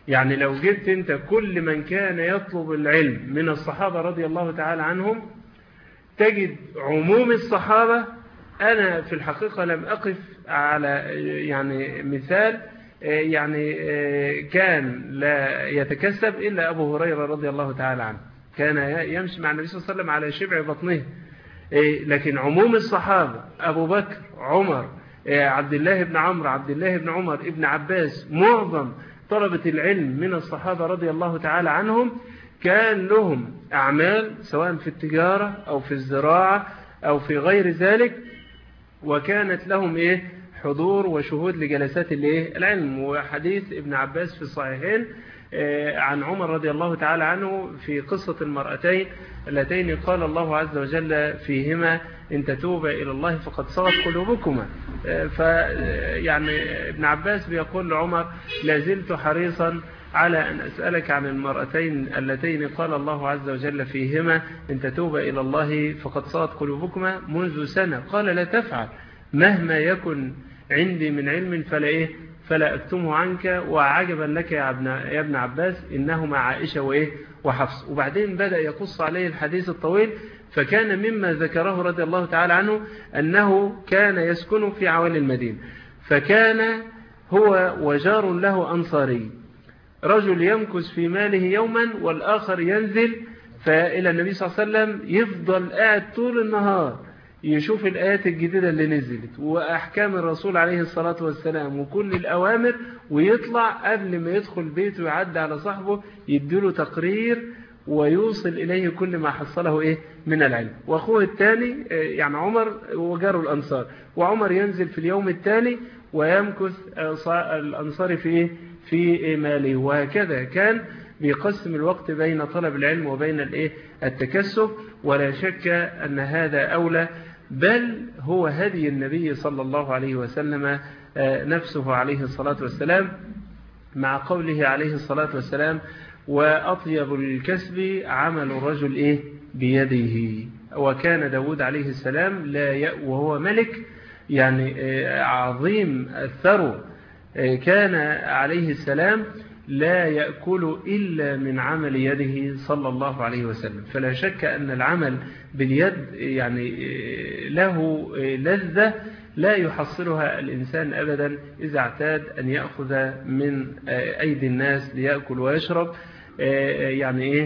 يعني لو جبت أنت كل من كان يطلب العلم من الصحابة رضي الله تعالى عنهم تجد عموم الصحابة. أنا في الحقيقة لم أقف على يعني مثال يعني كان لا يتكسب إلا أبو هريرة رضي الله تعالى عنه، كان يمشي مع النبي صلى الله عليه وسلم على شبع بطنه. لكن عموم الصحابة أبو بكر، عمر، عبد الله بن عمرو، عبد الله بن عمر، ابن عباس، معظم طلبة العلم من الصحابة رضي الله تعالى عنهم كان لهم أعمال سواء في التجارة أو في الزراعة أو في غير ذلك، وكانت لهم إيه حضور وشهود لجلسات الإيه العلم. وحديث ابن عباس في الصحيحين عن عمر رضي الله تعالى عنه في قصة المرأتين اللتين قال الله عز وجل فيهما إن تتوبا إلى الله فقد صغت قلوبكما. فيعني ابن عباس بيقول لعمر لا زلت حريصا على أن أسألك عن المرأتين اللتين قال الله عز وجل فيهما إن تتوبا إلى الله فقد صغت قلوبكما منذ سنة. قال لا تفعل، مهما يكن عندي من علم فلا إيه فلا أكتمه عنك، وعجبا لك يا ابن, يا ابن عباس إنهما عائشة وإيه وحفص. وبعدين بدأ يقص عليه الحديث الطويل. فكان مما ذكره رضي الله تعالى عنه أنه كان يسكن في عوالي المدينة، فكان هو وجار له أنصاري، رجل يمكث في ماله يوما والآخر ينزل، فإلى النبي صلى الله عليه وسلم يفضل قاعد طول النهار يشوف الآيات الجديدة اللي نزلت وأحكام الرسول عليه الصلاة والسلام وكل الأوامر، ويطلع قبل ما يدخل بيته يعدي على صاحبه يديله تقرير ويوصل إليه كل ما حصله إيه من العلم. وأخوه الثاني يعني عمر وجاره الأنصار، وعمر ينزل في اليوم الثاني ويمكث الأنصار في في ماله. وهكذا كان بيقسم الوقت بين طلب العلم وبين الإيه التكسب. ولا شك أن هذا أولى، بل هو هدي النبي صلى الله عليه وسلم نفسه عليه الصلاة والسلام، مع قوله عليه الصلاة والسلام وأطيب الكسب عمل الرجل إيه بيده. وكان داود عليه السلام لا ي... وهو ملك يعني عظيم الثروة، كان عليه السلام لا يأكل إلا من عمل يده صلى الله عليه وسلم. فلا شك أن العمل باليد يعني له لذة لا يحصلها الإنسان أبدا إذا اعتاد أن يأخذ من أيدي الناس ليأكل ويشرب، يعني إيه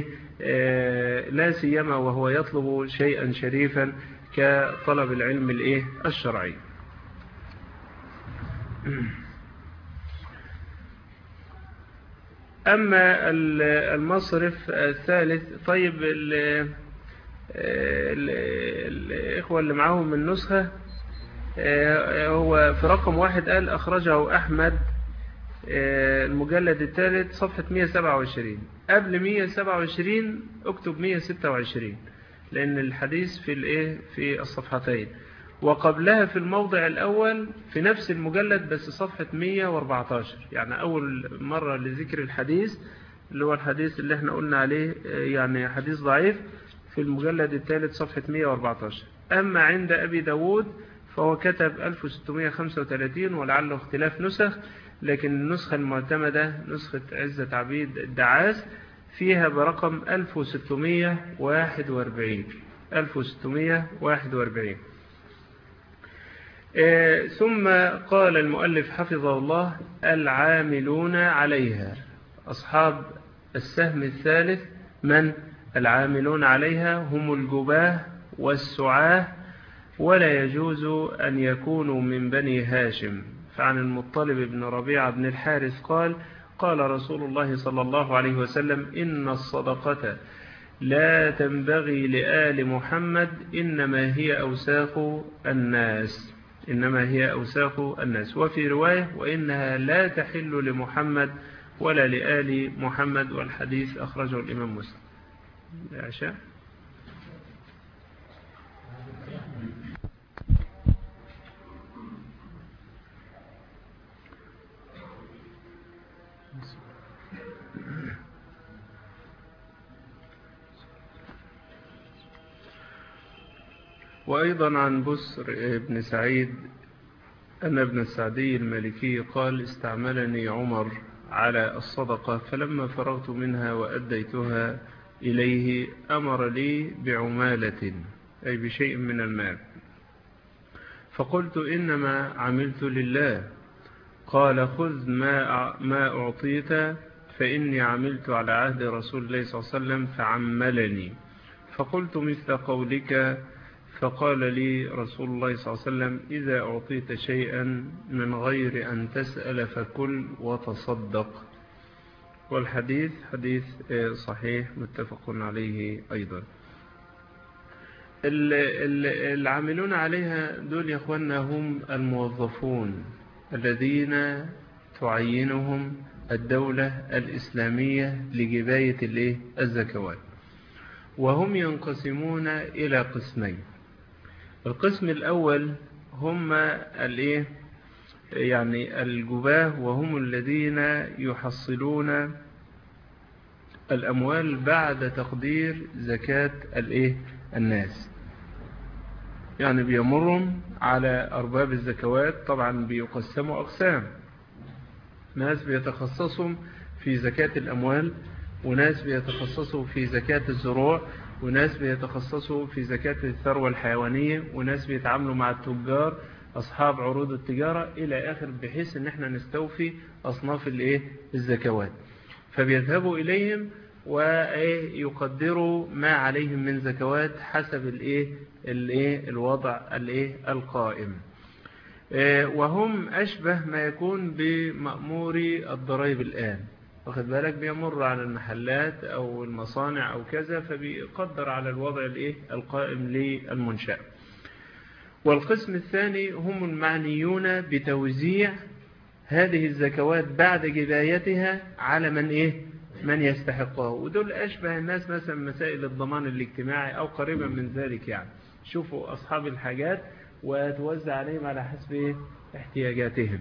لا سيما وهو يطلب شيئا شريفا كطلب العلم الإيه الشرعي. أما المصرف الثالث، طيب ال ال الإخوة اللي معاهم من نسخة، هو في رقم واحد قال أخرجه أحمد المجلد الثالث صفحة مئة وسبعة وعشرين. قبل مئة وسبعة وعشرين اكتب مئة وستة وعشرين لأن الحديث في الإيه في الصفحتين، وقبلها في الموضع الأول في نفس المجلد بس صفحة مئة وأربعة عشر، يعني أول مرة لذكر الحديث اللي هو الحديث اللي احنا قلنا عليه يعني حديث ضعيف في المجلد الثالث صفحة مئة وأربعة عشر. أما عند أبي داود فهو كتب ألف وستمئة وخمسة وثلاثين ولعله اختلاف نسخ، لكن النسخة المعتمدة نسخة عزة عبيد الدعاس فيها برقم ألف وستمئة وواحد وأربعين ألف وستمئة وواحد وأربعين. آه ثم قال المؤلف حفظه الله العاملون عليها، أصحاب السهم الثالث من العاملون عليها هم الجباه والسعاه، ولا يجوز أن يكونوا من بني هاشم. فعن المطلب بن ربيعة بن الحارث قال قال رسول الله صلى الله عليه وسلم إن الصدقة لا تنبغي لآل محمد إنما هي أوساخ الناس إنما هي أوساخ الناس. وفي رواية وإنها لا تحل لمحمد ولا لآل محمد، والحديث أخرجه الإمام مسلم. عشاء وأيضا عن بسر بن سعيد أن ابن السعدي المالكي قال استعملني عمر على الصدقة، فلما فرغت منها وأديتها إليه أمر لي بعمالة، أي بشيء من المال، فقلت إنما عملت لله. قال خذ ما ما أعطيت، فإني عملت على عهد رسول الله صلى الله عليه وسلم فعملني. فقلت مثل قولك. فقال لي رسول الله صلى الله عليه وسلم إذا أعطيت شيئا من غير أن تسأل فكل وتصدق. والحديث حديث صحيح متفق عليه أيضا. العاملون عليها دول يا أخوانا هم الموظفون الذين تعينهم الدولة الإسلامية لجباية الزكوات، وهم ينقسمون إلى قسمين. القسم الأول هم الايه يعني الجباه، وهم الذين يحصلون الأموال بعد تقدير زكاة الايه الناس، يعني بيمرهم على أرباب الزكوات. طبعا بيقسموا أقسام، ناس بيتخصصوا في زكاة الأموال، وناس بيتخصصوا في زكاة الزروع، وناس بيتخصصوا في زكاة الثروة الحيوانية، وناس بيتعاملوا مع التجار أصحاب عروض التجارة إلى آخر، بحيث أن احنا نستوفي أصناف الايه الزكوات. فبيذهبوا إليهم ويقدروا ما عليهم من زكوات حسب الايه الايه الوضع الايه القائم، وهم أشبه ما يكون بمأموري الضرائب الآن. واخد بالك، بيمر على المحلات أو المصانع أو كذا، فبيقدر على الوضع الايه القائم للمنشأة. والقسم الثاني هم المعنيون بتوزيع هذه الزكوات بعد جبايتها على من إيه من يستحقها، ودول أشبه الناس مثلا مسائل الضمان الاجتماعي أو قريبا من ذلك. يعني شوفوا أصحاب الحاجات وتوزع عليهم على حسب احتياجاتهم.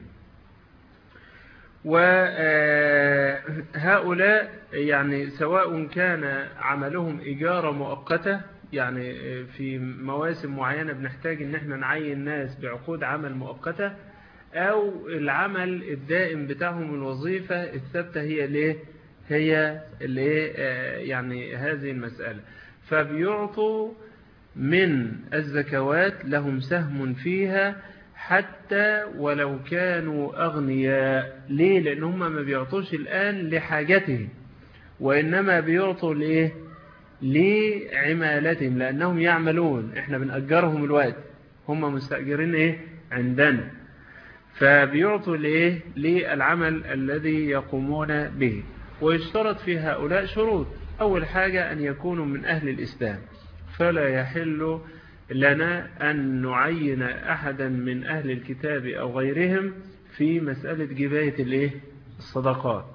وهؤلاء يعني سواء كان عملهم إجارة مؤقتة، يعني في مواسم معينة بنحتاج ان احنا نعين ناس بعقود عمل مؤقتة، او العمل الدائم بتاعهم الوظيفة الثابتة هي ليه هي اللي يعني هذه المسألة. فبيعطوا من الزكوات لهم سهم فيها حتى ولو كانوا أغنياء. ليه؟ لأنهم ما بيعطوش الآن لحاجتهم، وإنما بيعطوا لإيه لعمالتهم، لأنهم يعملون، إحنا بنأجرهم الوقت، هم مستأجرين إيه عندنا، فبيعطوا لإيه للعمل الذي يقومون به. ويشترط في هؤلاء شروط. أول حاجة أن يكونوا من أهل الإسلام، فلا يحل لنا أن نعين أحدا من أهل الكتاب أو غيرهم في مسألة جباية الإيه الصدقات.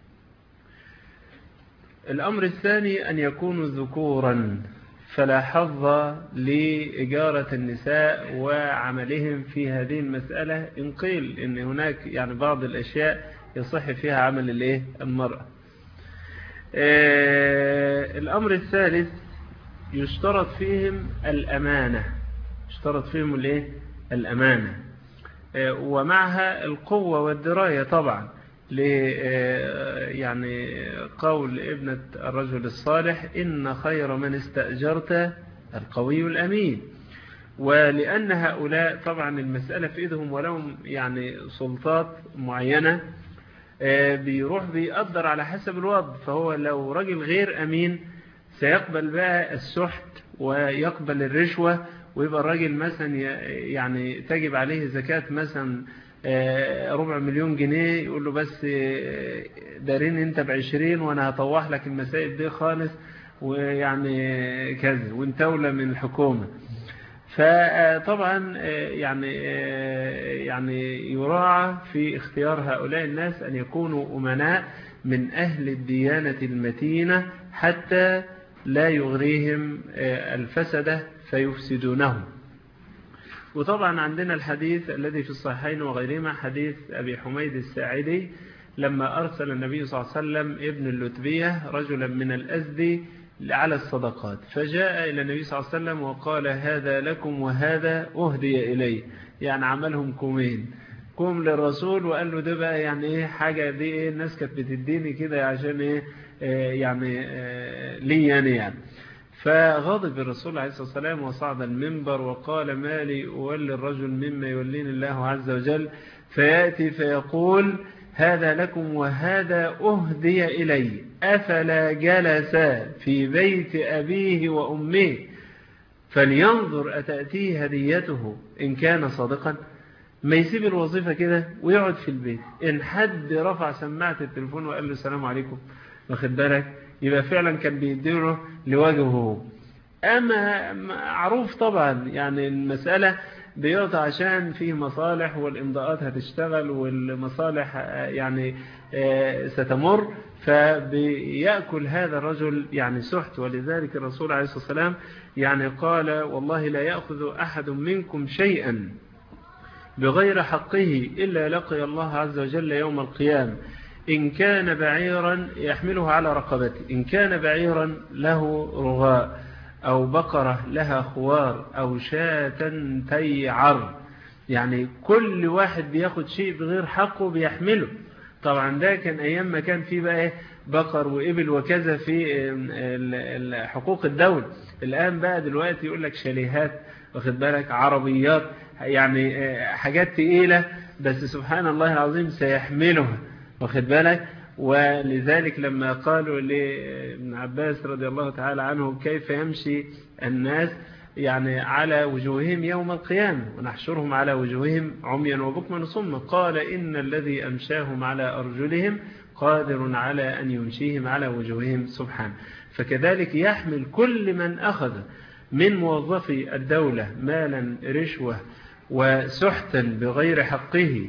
الأمر الثاني أن يكونوا ذكورا، فلا حظ لإجارة النساء وعملهم في هذه المسألة، إن قيل إن هناك يعني بعض الأشياء يصح فيها عمل الإيه المرأة. الأمر الثالث يشترط فيهم الأمانة، يشترط فيهم الإيه الأمانة، ومعها القوة والدراية طبعا، يعني قول ابنة الرجل الصالح إن خير من استأجرت القوي الأمين. ولأن هؤلاء طبعا المسألة في إيدهم ولهم يعني سلطات معينة، بيروح بيقدر على حسب الوضع. فهو لو رجل غير أمين سيقبل بقى السحت ويقبل الرشوة، ويبقى الراجل مثلا يعني تجب عليه زكاة مثلا ربع مليون جنيه، يقول له بس دارين انت بعشرين وانا هطوح لك المسائل دي خالص، ويعني كذا، وانت أولى من الحكومة. فطبعا يعني يعني يراعى في اختيار هؤلاء الناس أن يكونوا أمناء من أهل الديانة المتينة، حتى لا يغريهم الفسدة فيفسدونهم. وطبعا عندنا الحديث الذي في الصحيحين وغيرهما، حديث أبي حميد الساعدي لما أرسل النبي صلى الله عليه وسلم ابن اللتبية رجلا من الأزدي على الصدقات، فجاء إلى النبي صلى الله عليه وسلم وقال هذا لكم وهذا أهدي إليه، يعني عملهم كومين، كوم للرسول، وقال له ده بقى يعني ايه حاجة دي ايه الناس كانت بتديني كده عشان ايه يعني لي يعني يعني فغضب الرسول عليه الصلاة والسلام وصعد المنبر وقال: ما لي أولي الرجل مما يوليني الله عز وجل، فيأتي فيقول: هذا لكم وهذا أهدي إلي، أفلا جلس في بيت أبيه وأمه فلينظر أتأتيه هديته إن كان صادقا. ما يسيب الوظيفة كده ويقعد في البيت، إن حد رفع سماعة التليفون وقال له السلام عليكم واخد بالك يبقى فعلا كان بيديره لوجهه. أما معروف طبعا يعني المسألة بيقطع عشان فيه مصالح والإمضاءات هتشتغل والمصالح يعني ستمر، فبيأكل هذا الرجل يعني سحت. ولذلك الرسول عليه الصلاة والسلام يعني قال: والله لا يأخذ أحد منكم شيئا بغير حقه إلا لقي الله عز وجل يوم القيامة، إن كان بعيرا يحمله على رقبته، إن كان بعيرا له رغاء أو بقرة لها خوار أو شاة تيعر، يعني كل واحد بياخد شيء بغير حقه بيحمله. طبعا ده كان أيام ما كان فيه بقى بقر وإبل وكذا في حقوق الدولة. الآن بقى دلوقتي يقول لك شاليهات واخد بالك عربيات يعني حاجات تقيلة، بس سبحان الله العظيم سيحملها واخد بالك. ولذلك لما قالوا لابن عباس رضي الله تعالى عنه: كيف يمشي الناس يعني على وجوههم يوم القيامة ونحشرهم على وجوههم عميا وبكما صما، قال: إن الذي أمشاهم على أرجلهم قادر على أن يمشيهم على وجوههم سبحانه. فكذلك يحمل كل من أخذ من موظفي الدولة مالا رشوة وسحتا بغير حقه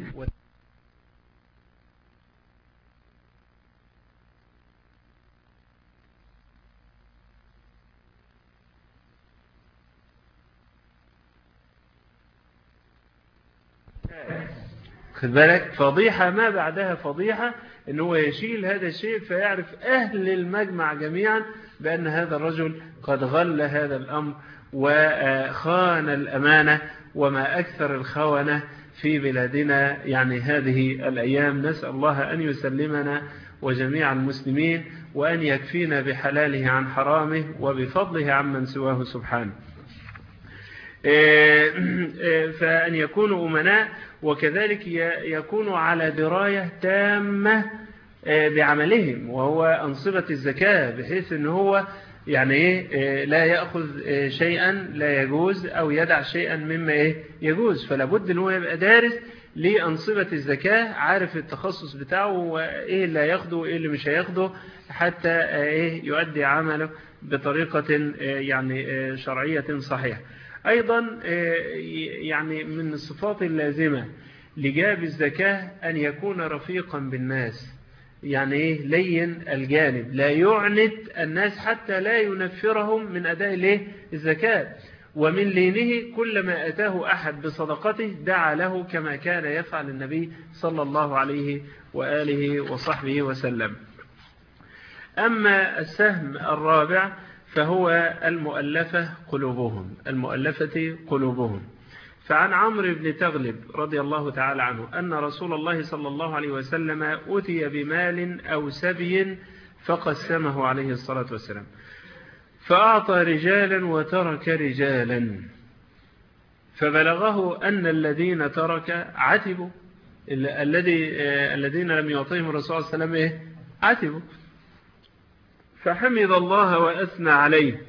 خد بالك فضيحة ما بعدها فضيحة، ان هو يشيل هذا الشيء فيعرف أهل المجمع جميعا بأن هذا الرجل قد غل هذا الأمر وخان الأمانة. وما أكثر الخونة في بلادنا يعني هذه الأيام. نسأل الله أن يسلمنا وجميع المسلمين وأن يكفينا بحلاله عن حرامه وبفضله عمن سواه سبحانه. فأن يكونوا أمناء، وكذلك يكونوا على دراية تامة بعملهم وهو أنصبة الزكاة، بحيث أنه هو يعني إيه لا يأخذ شيئا لا يجوز أو يدع شيئا مما إيه يجوز. فلا بد أنه يبقى دارس لأنصبة الزكاة، عارف التخصص بتاعه وإيه اللي ياخده وإيه اللي مش هياخده، حتى إيه يؤدي عمله بطريقة يعني شرعية صحيحة. أيضا يعني من الصفات اللازمة لجاب الزكاة أن يكون رفيقا بالناس، يعني إيه لين الجانب، لا يعنت الناس حتى لا ينفرهم من أداء الايه الزكاة. ومن لينه كلما أتاه أحد بصدقته دعا له كما كان يفعل النبي صلى الله عليه وآله وصحبه وسلم. أما السهم الرابع فهو المؤلفة قلوبهم، المؤلفة قلوبهم. فعن عمرو بن تغلب رضي الله تعالى عنه أن رسول الله صلى الله عليه وسلم أتي بمال أو سبي فقسمه عليه الصلاة والسلام، فأعطى رجالا وترك رجالا، فبلغه أن الذين ترك عتبوا، الذي الذين لم يعطيهم الرسول صلى الله عليه وسلم عتبوا، فحمد الله وأثنى عليه.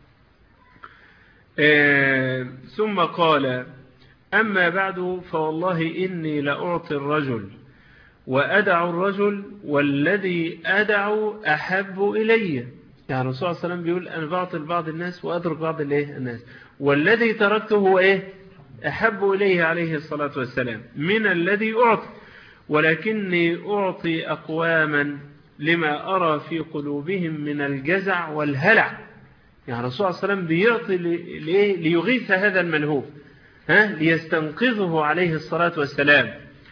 ثم قال: أما بعد فوالله إني لأعطي الرجل وأدع الرجل والذي أدع أحب إلي. يعني الرسول صلى الله عليه وسلم بيقول أنا بعطي لبعض الناس وأدرك بعض الناس، والذي تركته هو إيه أحب إليه عليه الصلاة والسلام من الذي أعطي، ولكني أعطي أقواما لما أرى في قلوبهم من الجزع والهلع. يعني الرسول صلى الله عليه وسلم بيعطي ليغيث هذا الملهوف، ها ليستنقذه عليه الصلاة والسلام.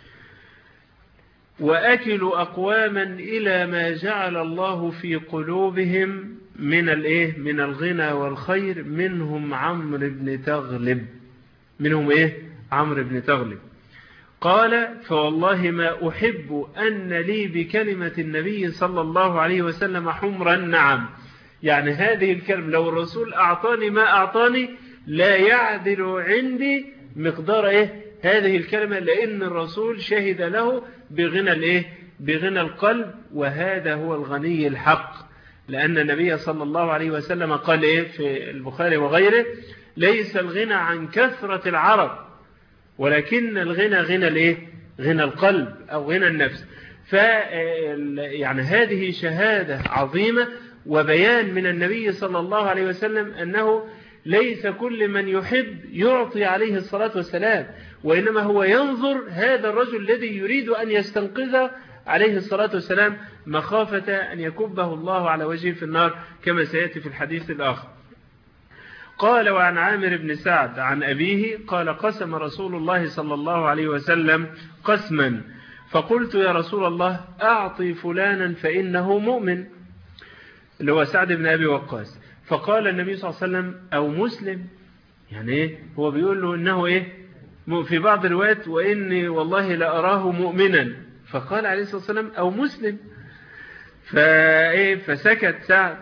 وأكل أقواما إلى ما جعل الله في قلوبهم من الإيه من الغنى والخير، منهم عمرو بن تغلب، منهم إيه عمرو بن تغلب. قال فوالله ما أحب أن لي بكلمة النبي صلى الله عليه وسلم حمرا نعم. يعني هذه الكلمة لو الرسول أعطاني ما أعطاني لا يعدل عندي مقدار إيه هذه الكلمة، لأن الرسول شهد له بغنى الإيه بغنى القلب، وهذا هو الغني الحق. لأن النبي صلى الله عليه وسلم قال إيه في البخاري وغيره: ليس الغنى عن كثرة العرب ولكن الغنى غنى الإيه غنى القلب أو غنى النفس. ف يعني هذه شهادة عظيمة وبيان من النبي صلى الله عليه وسلم أنه ليس كل من يحب يعطي عليه الصلاة والسلام، وإنما هو ينظر هذا الرجل الذي يريد أن يستنقذه عليه الصلاة والسلام مخافة أن يكبه الله على وجهه في النار كما سيأتي في الحديث الآخر. قال وعن عامر بن سعد عن أبيه قال قسم رسول الله صلى الله عليه وسلم قسما فقلت يا رسول الله أعطي فلانا فإنه مؤمن، اللي هو سعد بن أبي وقاص. فقال النبي صلى الله عليه وسلم أو مسلم، يعني إيه هو بيقول له إنه إيه في بعض الروايات وإني والله لأراه مؤمنا، فقال عليه الصلاة والسلام أو مسلم. فإيه فسكت سعد،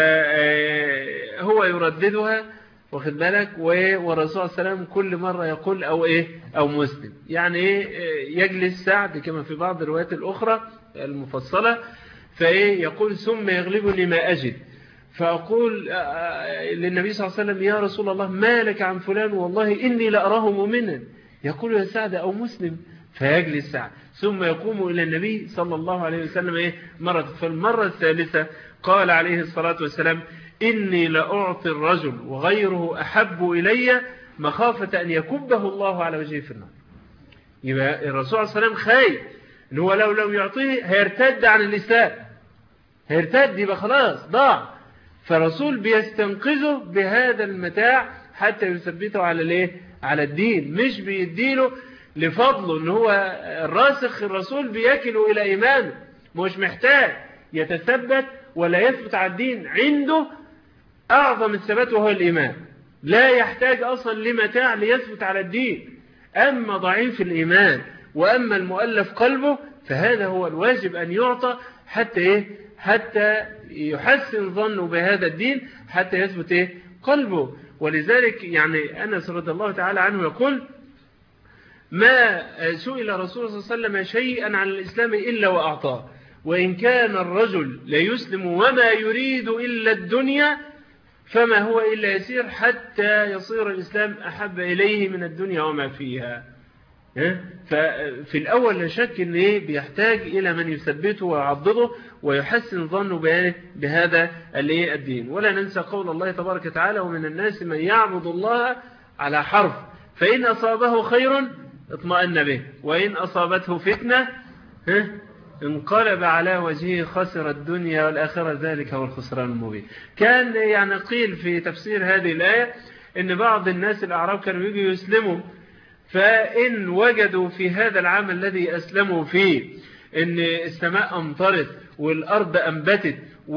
فهو يرددها واخد بالك، والرسول صلى الله عليه وسلم كل مرة يقول أو إيه أو مسلم، يعني إيه يجلس سعد كما في بعض الروايات الأخرى المفصلة، فإيه يقول ثم يغلبني ما أجد، فأقول للنبي صلى الله عليه وسلم يا رسول الله ما لك عن فلان والله إني لأراه مؤمنا، يقول يا سعد أو مسلم، فيجلس سعد ثم يقوم إلى النبي صلى الله عليه وسلم إيه مرة. فالمرة الثالثة قال عليه الصلاة والسلام إني لأعطي الرجل وغيره أحب إلي مخافة أن يكبه الله على وجهه في النار. يبقى الرسول صلى الله عليه وسلم خايف إن هو لو لم يعطيه هيرتد عن الإسلام، هيرتد يبقى خلاص ضاع. فالرسول بيستنقذه بهذا المتاع حتى يثبته على الايه على الدين، مش بيديله لفضله ان هو الراسخ. الرسول بيكله الى ايمانه، مش محتاج يتثبت ولا يثبت على الدين، عنده اعظم الثبات وهو الايمان، لا يحتاج اصلا لمتاع ليثبت على الدين. اما ضعيف الايمان واما المؤلف قلبه فهذا هو الواجب ان يعطى حتى ايه حتى يحسن ظنه بهذا الدين، حتى يثبت ايه قلبه. ولذلك يعني أنس رضي الله تعالى عنه يقول ما سئل رسول الله صلى الله عليه وسلم شيئا عن الإسلام إلا وأعطاه، وإن كان الرجل ليسلم وما يريد إلا الدنيا فما هو إلا يسير حتى يصير الإسلام أحب إليه من الدنيا وما فيها. ففي الأول لا شك أن إيه بيحتاج إلى من يثبته ويعضده ويحسن ظنه بهذا الدين. ولا ننسى قول الله تبارك وتعالى ومن الناس من يعبد الله على حرف فإن أصابه خير اطمأن به وإن أصابته فتنة انقلب على وجهه خسر الدنيا والآخرة ذلك هو الخسران المبين. كان يعني قيل في تفسير هذه الآية أن بعض الناس الأعراب كانوا يجوا يسلموا، فإن وجدوا في هذا العام الذي أسلموا فيه إن السماء أمطرت والأرض أنبتت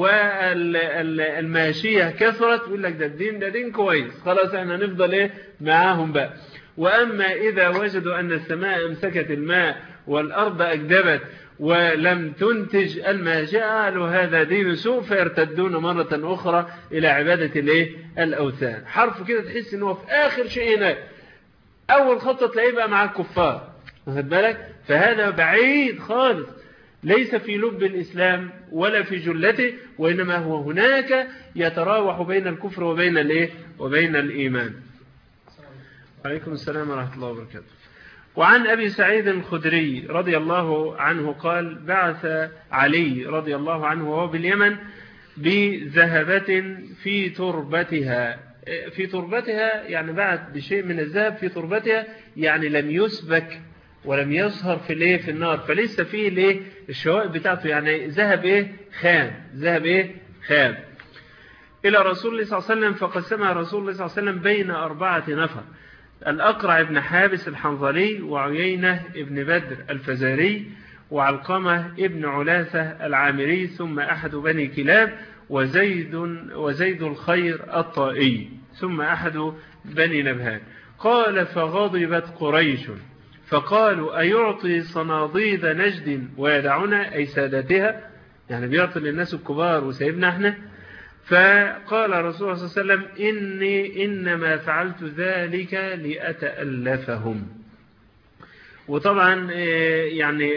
والماشية كثرت، يقول لك ده الدين ده دين كويس خلاص احنا نفضل إيه معاهم بقى. وأما إذا وجدوا أن السماء امسكت الماء والأرض أكدبت ولم تنتج الماشية قالوا هذا دين سوء، فيرتدون مرة أخرى إلى عبادة الإيه الأوثان. حرف كده تحس إنه في آخر شيء هناك، أول خطة تلاقيه بقى مع الكفار، واخد بالك؟ فهذا بعيد خالص، ليس في لب الإسلام ولا في جلته، وإنما هو هناك يتراوح بين الكفر وبين الإيه وبين الإيمان. عليكم السلام ورحمة الله وبركاته. وعن أبي سعيد الخدري رضي الله عنه قال بعث علي رضي الله عنه وهو باليمن بذهبة في تربتها، في تربتها يعني بعث بشيء من الذهب في تربتها، يعني لم يسبك ولم يصهر في الايه في النار، فلسه فيه الايه الشوائب بتاعته، يعني ذهب ايه خام، ذهب ايه خام الى رسول الله صلى الله عليه وسلم. فقسمها رسول الله صلى الله عليه وسلم بين أربعة نفر: الأقرع بن حابس الحنظلي، وعيينة ابن بدر الفزاري، وعلقمة ابن علاثة العامري، ثم أحد بني كلاب، وزيد, وزيد الخير الطائي، ثم أحد بني نبهان. قال فغضبت قريش فقالوا أيعطي صناديد نجد ويدعنا أي سادتها، يعني بيعطي للناس الكبار وسيبنا احنا. فقال الرسول صلى الله عليه وسلم إني إنما فعلت ذلك لأتألفهم. وطبعا يعني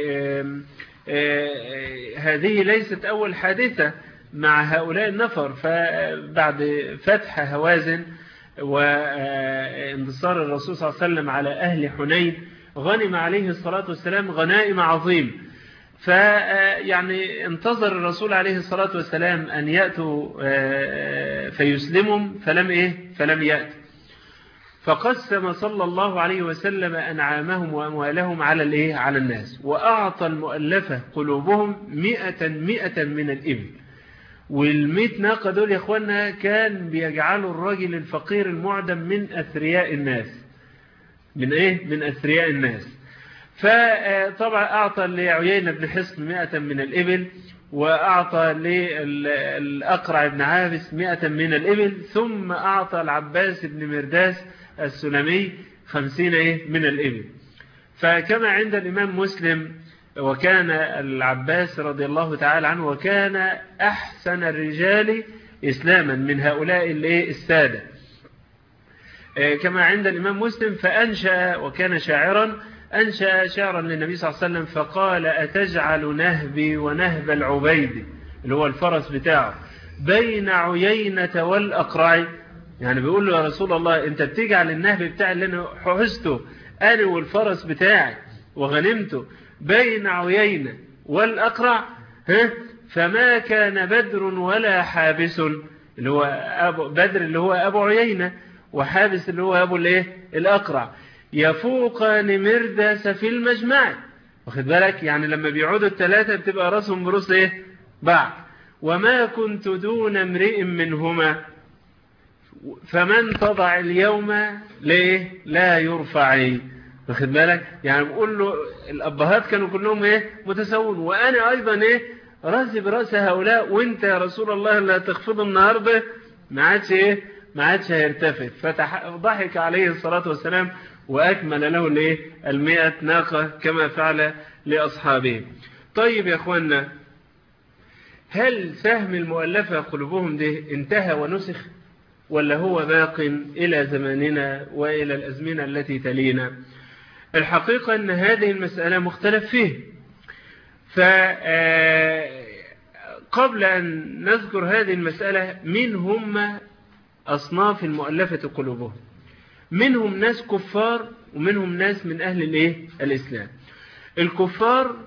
هذه ليست أول حادثة مع هؤلاء النفر. فبعد فتح هوازن واندصار الرسول صلى الله عليه وسلم على أهل حنين غنم عليه الصلاة والسلام غنائم عظيم. فيعني انتظر الرسول عليه الصلاة والسلام أن يأتوا فيسلمهم فلم إيه فلم يأت. فقسم صلى الله عليه وسلم أنعامهم وأموالهم على الإيه على الناس، وأعطى المؤلفة قلوبهم مئة مئة من الإبل. والمئة ناقة دول يا أخوانا كان بيجعلوا الراجل الفقير المعدم من أثرياء الناس، من إيه من أثرياء الناس. فطبعا أعطى لعيينة بن حصن مئة من الإبل، وأعطى للأقرع بن عابس مئة من الإبل، ثم أعطى العباس بن مرداس السلمي خمسين إيه من الإبل. فكما عند الإمام مسلم، وكان العباس رضي الله تعالى عنه وكان أحسن الرجال إسلاما من هؤلاء السادة، كما عند الإمام مسلم، فأنشأ وكان شاعرا أنشأ شعرا للنبي صلى الله عليه وسلم فقال أتجعل نهبي ونهب العبيد اللي هو الفرس بتاعه بين عيينة والأقرع. يعني بيقول له يا رسول الله أنت بتجعل النهب بتاعي اللي أنا حوزته أنا والفرس بتاعي وغنمته بين عيينة والأقرع، ها فما كان بدر ولا حابس، اللي هو أبو بدر اللي هو أبو عيينة، وحابس اللي هو أبو الإيه الأقرع، يفوقان مرداس في المجمع. واخد بالك؟ يعني لما بيعودوا الثلاثة بتبقى راسهم بروس إيه بعض. وما كنت دون امرئ منهما فمن تضع اليوم ليه لا يرفع. واخد بالك؟ يعني بقول له الأبهات كانوا كلهم إيه متساوون، وأنا أيضا إيه راسي برأس هؤلاء، وانت يا رسول الله اللي هتخفض النهاردة ما عادش إيه ما عادش هيرتفع. فضحك عليه الصلاة والسلام وأكمل له الايه المئة ناقة كما فعل لأصحابه. طيب يا أخوانا، هل سهم المؤلفة قلوبهم ده انتهى ونسخ، ولا هو باق إلى زماننا وإلى الأزمنة التي تلينا؟ الحقيقة أن هذه المسألة مختلف فيه. فقبل أن نذكر هذه المسألة، من هم أصناف المؤلفة قلوبهم؟ منهم ناس كفار ومنهم ناس من أهل الإيه؟ الإسلام. الكفار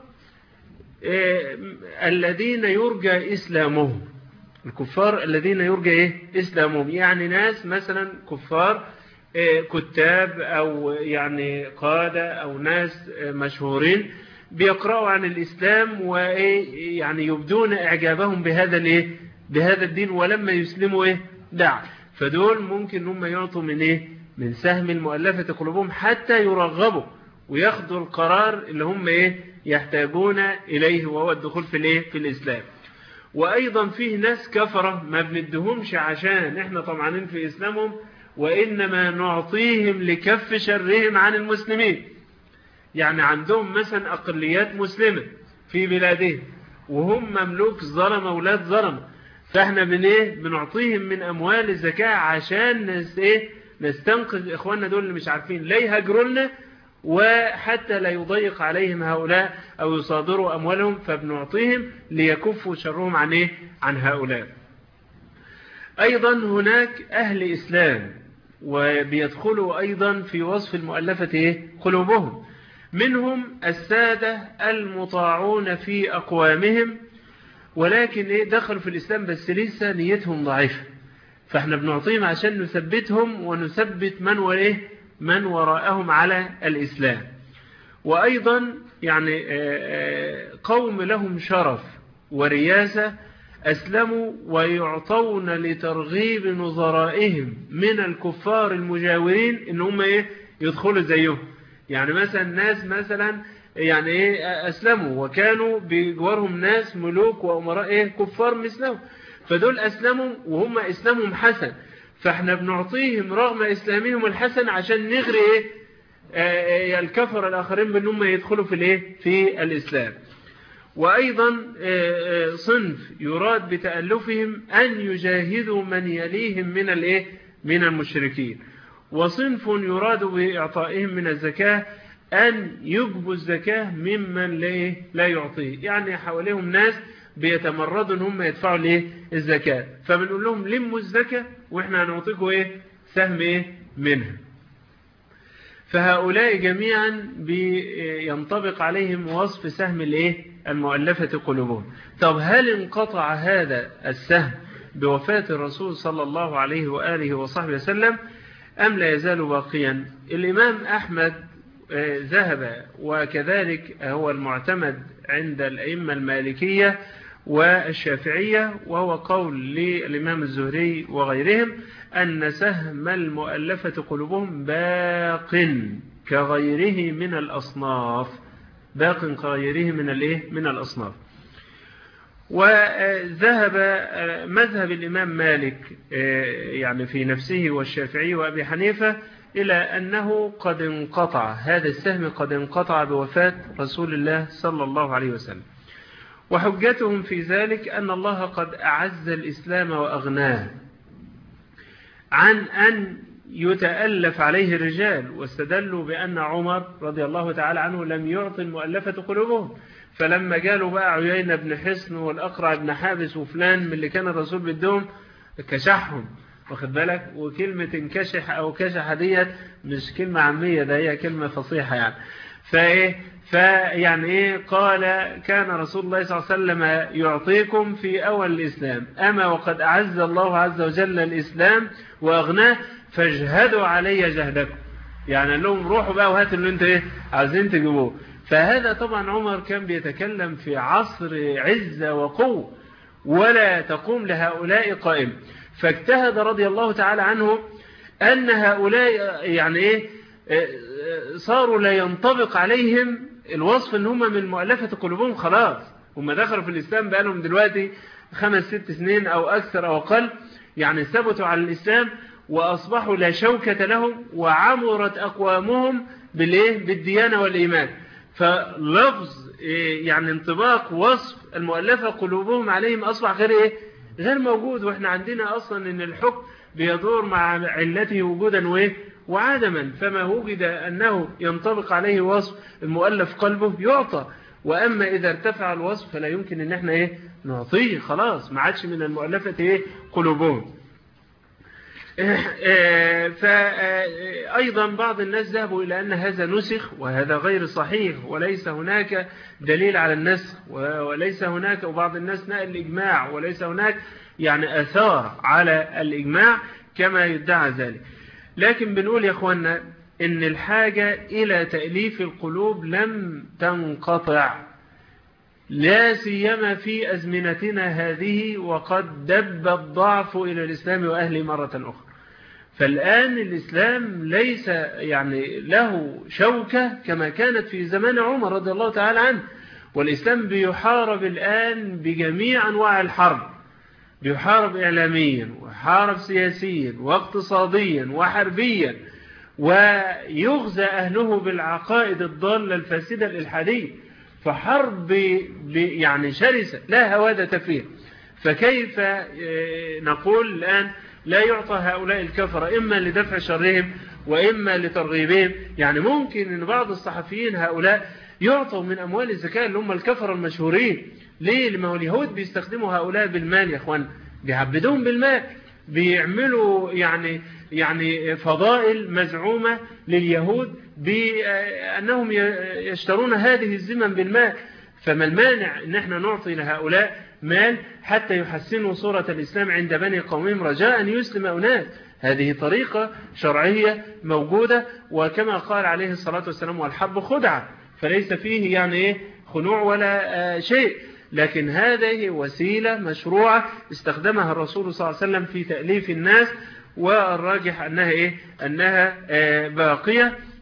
الذين يرجى إسلامهم، الكفار الذين يرجى إيه؟ إسلامهم، يعني ناس مثلا كفار كتاب أو يعني قادة أو ناس مشهورين بيقرأوا عن الإسلام ويعني يبدون إعجابهم بهذا الإيه؟ بهذا الدين، ولما يسلموا إيه؟ دع. فدول ممكن هم يعطوا من إيه؟ من سهم المؤلفة قلوبهم حتى يرغبوا وياخدوا القرار اللي هم إيه؟ يحتاجون إليه، وهو الدخول في الإيه؟ في الإسلام. وأيضا فيه ناس كفرة ما بندهمش عشان إحنا طمعانين في إسلامهم، وإنما نعطيهم لكف شرهم عن المسلمين. يعني عندهم مثلا أقليات مسلمة في بلادهم وهم مملوك ظلم أولاد ظلم، فإحنا من إيه؟ بنعطيهم من أموال الزكاة عشان نس إيه؟ نستنقذ إخواننا دول اللي مش عارفين لا يهاجروا لنا، وحتى لا يضيق عليهم هؤلاء أو يصادروا أموالهم، فبنعطيهم ليكفوا شرهم عن إيه؟ عن هؤلاء. أيضا هناك أهل إسلام وبيدخلوا أيضا في وصف المؤلفة إيه؟ قلوبهم. منهم السادة المطاعون في أقوامهم، ولكن إيه؟ دخلوا في الإسلام بس لسه نيتهم ضعيفة، فإحنا بنعطيهم عشان نثبتهم ونثبت من وإيه؟ من وراءهم على الإسلام. وأيضا يعني قوم لهم شرف ورياسة أسلموا ويعطون لترغيب نظرائهم من الكفار المجاورين إن هم إيه؟ يدخلوا زيهم. يعني مثلا ناس مثلا يعني إيه أسلموا وكانوا بجوارهم ناس ملوك وأمراء إيه؟ كفار مثلهم، فدول أسلموا وهم إسلامهم حسن، فإحنا بنعطيهم رغم إسلامهم الحسن عشان نغري إيه؟ الكفر الآخرين بأنهم يدخلوا في الايه في الإسلام. وأيضا صنف يراد بتألفهم أن يجاهدوا من يليهم من الايه من المشركين، وصنف يراد بإعطائهم من الزكاة أن يجبوا الزكاة ممن لا يعطيه، يعني حواليهم ناس بيتمردوا ان هم يدفعوا الايه الزكاة، فبنقول لهم لموا الزكاة واحنا هنعطيكم ايه سهم ايه منها. فهؤلاء جميعا بينطبق عليهم وصف سهم الايه المؤلفة قلوبهم. طب هل انقطع هذا السهم بوفاة الرسول صلى الله عليه وآله وصحبه وسلم أم لا يزال باقيا؟ الإمام أحمد ذهب، وكذلك هو المعتمد عند الأئمة المالكية والشافعية، وهو قول للإمام الزهري وغيرهم، أن سهم المؤلفة قلوبهم باق كغيره من الأصناف، باق كغيره من الإيه من الأصناف. وذهب مذهب الإمام مالك يعني في نفسه والشافعي وأبي حنيفة إلى أنه قد انقطع هذا السهم، قد انقطع بوفاة رسول الله صلى الله عليه وسلم. وحجتهم في ذلك أن الله قد أعز الإسلام وأغناه عن أن يتألف عليه الرجال، واستدلوا بأن عمر رضي الله تعالى عنه لم يعطي المؤلفة قلوبهم، فلما قالوا بقى عيينة بن حصن والأقرع بن حابس وفلان من اللي كان الرسول بدهم كشحهم، واخد بالك؟ وكلمة انكشح أو كشح ديت مش كلمة عامية، ده هي كلمة فصيحة يعني. فإيه فيعني إيه قال كان رسول الله صلى الله عليه وسلم يعطيكم في أول الإسلام، أما وقد أعز الله عز وجل الإسلام وأغناه فاجهدوا علي جهدكم، يعني لهم روحوا بقى وهاتوا اللي انتوا ايه عايزين تجيبوه. فهذا طبعا عمر كان بيتكلم في عصر عزة وقوة ولا تقوم لهؤلاء قائم، فاجتهد رضي الله تعالى عنه أن هؤلاء يعني إيه صاروا لا ينطبق عليهم الوصف ان هم من مؤلفة قلوبهم، خلاص هم دخلوا في الإسلام بقى لهم دلوقتي خمس ست سنين أو أكثر أو أقل، يعني ثبتوا على الإسلام وأصبحوا لا شوكة لهم، وعمرت أقوامهم بالإيه بالديانة والإيمان. فلفظ يعني انطباق وصف المؤلفة قلوبهم عليهم أصبح غير إيه غير موجود. وإحنا عندنا أصلا إن الحكم بيدور مع علته وجودا وإيه وعدما، فما وجد أنه ينطبق عليه وصف المؤلف قلبه يعطى، وأما إذا ارتفع الوصف فلا يمكن أن احنا إيه نعطيه، خلاص ما عادش من المؤلفة إيه قلوبهم. فأيضا بعض الناس ذهبوا إلى أن هذا نسخ، وهذا غير صحيح، وليس هناك دليل على النسخ، وليس هناك، وبعض الناس نقل الإجماع، وليس هناك يعني أثار على الإجماع كما يدعى ذلك. لكن بنقول يا أخوانا إن الحاجة إلى تأليف القلوب لم تنقطع، لا سيما في أزمنتنا هذه، وقد دب الضعف إلى الإسلام وأهله مرة أخرى. فالآن الإسلام ليس يعني له شوكة كما كانت في زمان عمر رضي الله تعالى عنه، والإسلام بيحارب الآن بجميع أنواع الحرب، بيحارب إعلاميا وحارب سياسيا واقتصاديا وحربيا، ويغزى أهله بالعقائد الضالة الفاسدة الإلحادية، فحرب يعني شرسة لا هوادة فيها. فكيف نقول الآن لا يعطى هؤلاء الكفر إما لدفع شرهم وإما لترغيبهم؟ يعني ممكن أن بعض الصحفيين هؤلاء يعطوا من أموال الزكاة اللي هم الكفر المشهورين. ليه؟ لما هو اليهود بيستخدموا هؤلاء بالمال يا أخوان، بيعبدون بالمال، بيعملوا يعني يعني فضائل مزعومة لليهود بأنهم يشترون هذه الزمن بالمال. فما المانع أن احنا نعطي لهؤلاء مال حتى يحسنوا صورة الإسلام عند بني قومهم رجاء أن يسلم أناس؟ هذه طريقة شرعية موجودة، وكما قال عليه الصلاة والسلام والحرب خدعة، فليس فيه يعني إيه خنوع ولا شيء، لكن هذه وسيلة مشروعة استخدمها الرسول صلى الله عليه وسلم في تأليف الناس، والراجح أنها إيه أنها باقية.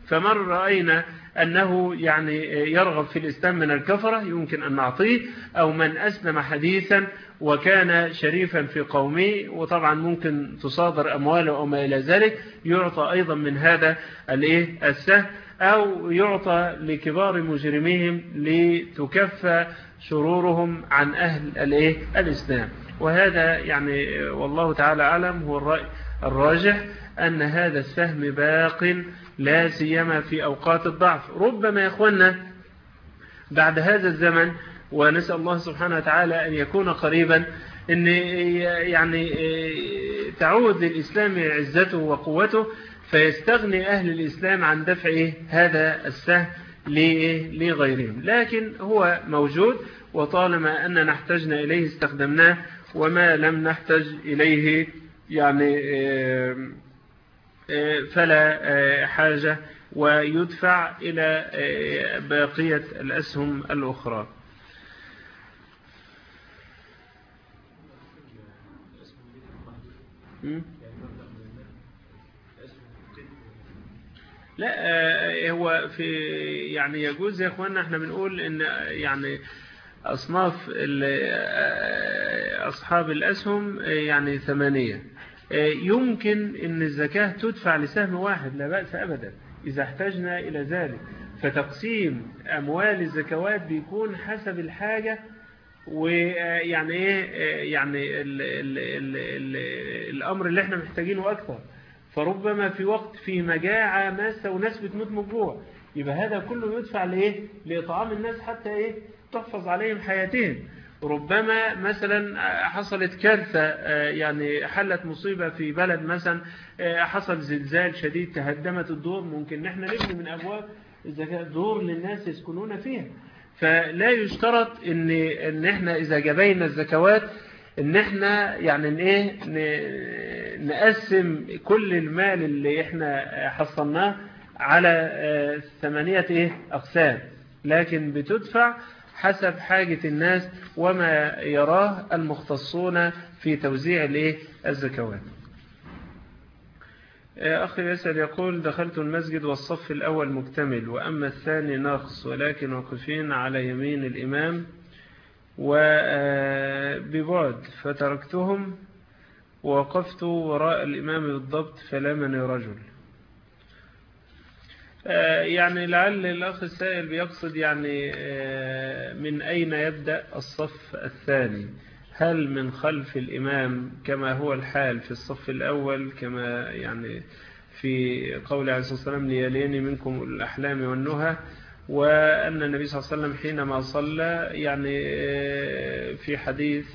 فمن رأينا أنه يعني يرغب في الإسلام من الكفرة يمكن أن نعطيه، أو من أسلم حديثا وكان شريفا في قومه وطبعا ممكن تصادر أمواله أو ما إلى ذلك، يعطى أيضا من هذا السهم، أو يعطى لكبار مجرميهم لتكفى شرورهم عن أهل الإسلام. وهذا يعني والله تعالى أعلم هو الرأي الراجح، أن هذا السهم باق لا سيما في أوقات الضعف. ربما يا أخوانا بعد هذا الزمن، ونسأل الله سبحانه وتعالى أن يكون قريبا، أن يعني تعود للإسلام عزته وقوته، فيستغني أهل الإسلام عن دفع هذا السهم لغيرهم. لكن هو موجود، وطالما أننا احتجنا إليه استخدمناه، وما لم نحتج إليه يعني فلا حاجة، ويدفع إلى باقية الأسهم الأخرى. لا، هو في يعني يجوز يا اخوانا، احنا بنقول ان يعني اصناف اصحاب الاسهم يعني ثمانية، يمكن ان الزكاة تدفع لسهم واحد لا بأس ابدا اذا احتجنا الى ذلك. فتقسيم اموال الزكوات بيكون حسب الحاجة، ويعني ايه يعني ال ال ال ال الامر اللي احنا محتاجينه اكثر. فربما في وقت في مجاعة ماسة وناس بتموت من الجوع، يبقى هذا كله يدفع لإيه؟ لإطعام الناس حتى إيه؟ تحفظ عليهم حياتهم. ربما مثلا حصلت كارثة، يعني حلت مصيبة في بلد مثلا، حصل زلزال شديد تهدمت الدور، ممكن نحن نبني من أبواب الزكاة دور للناس يسكنون فيها. فلا يشترط إن إن إحنا إذا جبينا الزكوات إن إحنا يعني إيه نقسم كل المال اللي إحنا حصلناه على ثمانية إيه أقسام، لكن بتدفع حسب حاجة الناس وما يراه المختصون في توزيع الإيه الزكوات. أخي يسأل يقول: دخلت المسجد والصف الأول مكتمل وأما الثاني ناقص، ولكن واقفين على يمين الإمام وببعد، فتركتهم ووقفت وراء الإمام بالضبط فلامني رجل. يعني لعل الأخ السائل بيقصد يعني من أين يبدأ الصف الثاني؟ هل من خلف الإمام كما هو الحال في الصف الأول، كما يعني في قول عليه الصلاة والسلام: ليلين منكم الأحلام والنهى، وأن النبي صلى الله عليه وسلم حينما صلى يعني في حديث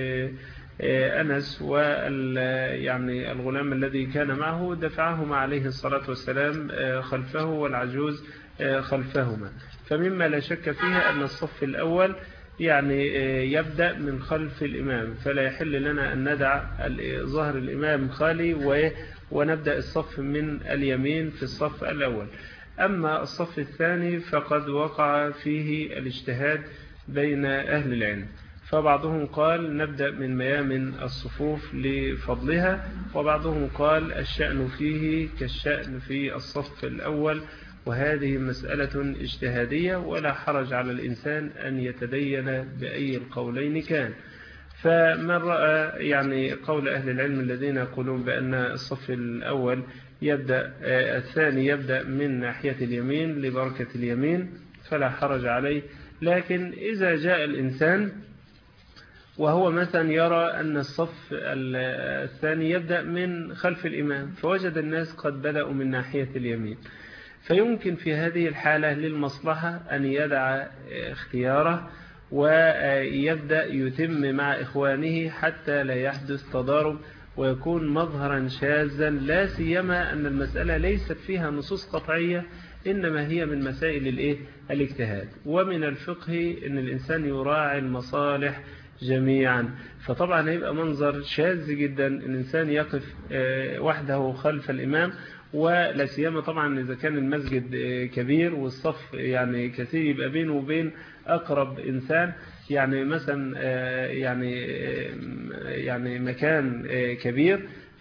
أنس ويعني الغلام الذي كان معه دفعهما عليه الصلاة والسلام خلفه والعجوز خلفهما. فمما لا شك فيه أن الصف الأول يعني يبدأ من خلف الإمام، فلا يحل لنا أن ندع ظهر الإمام خالي ونبدأ الصف من اليمين في الصف الأول. أما الصف الثاني فقد وقع فيه الاجتهاد بين أهل العلم، فبعضهم قال نبدأ من ميامن الصفوف لفضلها، وبعضهم قال الشأن فيه كالشأن في الصف الأول، وهذه مسألة اجتهادية ولا حرج على الإنسان أن يتدين بأي القولين كان. فمن رأى يعني قول أهل العلم الذين يقولون بأن الصف الأول يبدأ الثاني يبدأ من ناحية اليمين لبركة اليمين فلا حرج عليه. لكن إذا جاء الإنسان وهو مثلا يرى أن الصف الثاني يبدأ من خلف الإمام، فوجد الناس قد بدأوا من ناحية اليمين، فيمكن في هذه الحالة للمصلحة أن يدع اختياره ويبدأ يتم مع إخوانه حتى لا يحدث تضارب ويكون مظهرا شاذا، لا سيما أن المسألة ليست فيها نصوص قطعية، إنما هي من مسائل الإيه؟ الاجتهاد. ومن الفقه أن الإنسان يراعي المصالح جميعا، فطبعا هيبقى منظر شاذ جدا الإنسان يقف وحده خلف الإمام، ولا سيما طبعا إذا كان المسجد كبير والصف يعني كثير، يبقى بينه وبين أقرب إنسان يعني مثلا يعني يعني مكان كبير،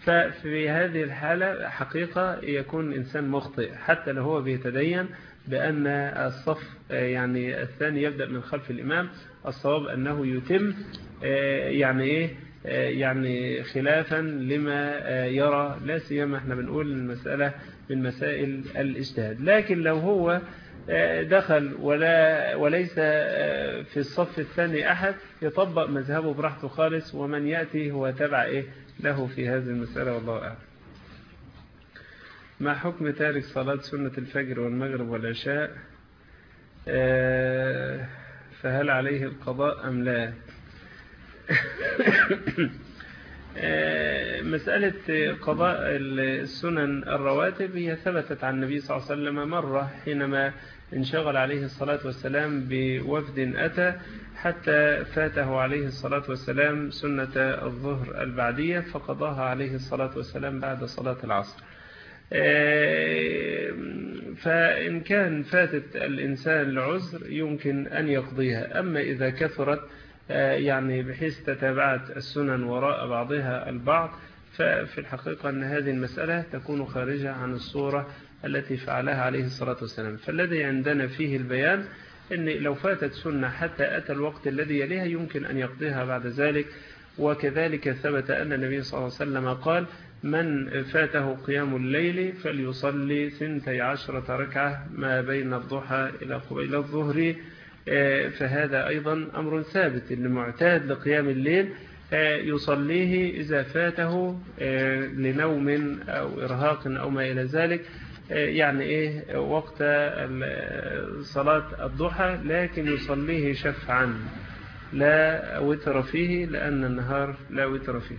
ففي هذه الحالة حقيقة يكون إنسان مخطئ حتى لو هو بيتدين بأن الصف يعني الثاني يبدأ من خلف الإمام. الصواب أنه يتم يعني إيه يعني خلافا لما يرى، لا سيما احنا بنقول المسألة من مسائل الاجتهاد. لكن لو هو دخل ولا وليس في الصف الثاني أحد يطبق مذهبه براحته خالص، ومن يأتي هو تبع إيه له في هذه المسألة، والله أعلم. ما حكم تارك صلاة سنة الفجر والمغرب والعشاء، فهل عليه القضاء أم لا؟ مسألة قضاء السنن الرواتب هي ثبتت عن النبي صلى الله عليه وسلم مرة حينما انشغل عليه الصلاة والسلام بوفد أتى حتى فاته عليه الصلاة والسلام سنة الظهر البعدية فقضاها عليه الصلاة والسلام بعد صلاة العصر. فإن كان فاتت الإنسان لعذر يمكن أن يقضيها. أما إذا كثرت يعني بحيث تتابعت السنن وراء بعضها البعض ففي الحقيقة أن هذه المسألة تكون خارجة عن الصورة التي فعلها عليه الصلاة والسلام. فالذي عندنا فيه البيان أن لو فاتت سنة حتى أتى الوقت الذي يليها يمكن أن يقضيها بعد ذلك. وكذلك ثبت أن النبي صلى الله عليه وسلم قال: من فاته قيام الليل فليصلي ثنتي عشرة ركعة ما بين الضحى إلى قبيل الظهر. فهذا أيضا أمر ثابت، المعتاد لقيام الليل يصليه إذا فاته لنوم أو إرهاق أو ما إلى ذلك، يعني إيه وقت صلاة الضحى، لكن يصليه شفعا لا وتر فيه، لأن النهار لا وتر فيه.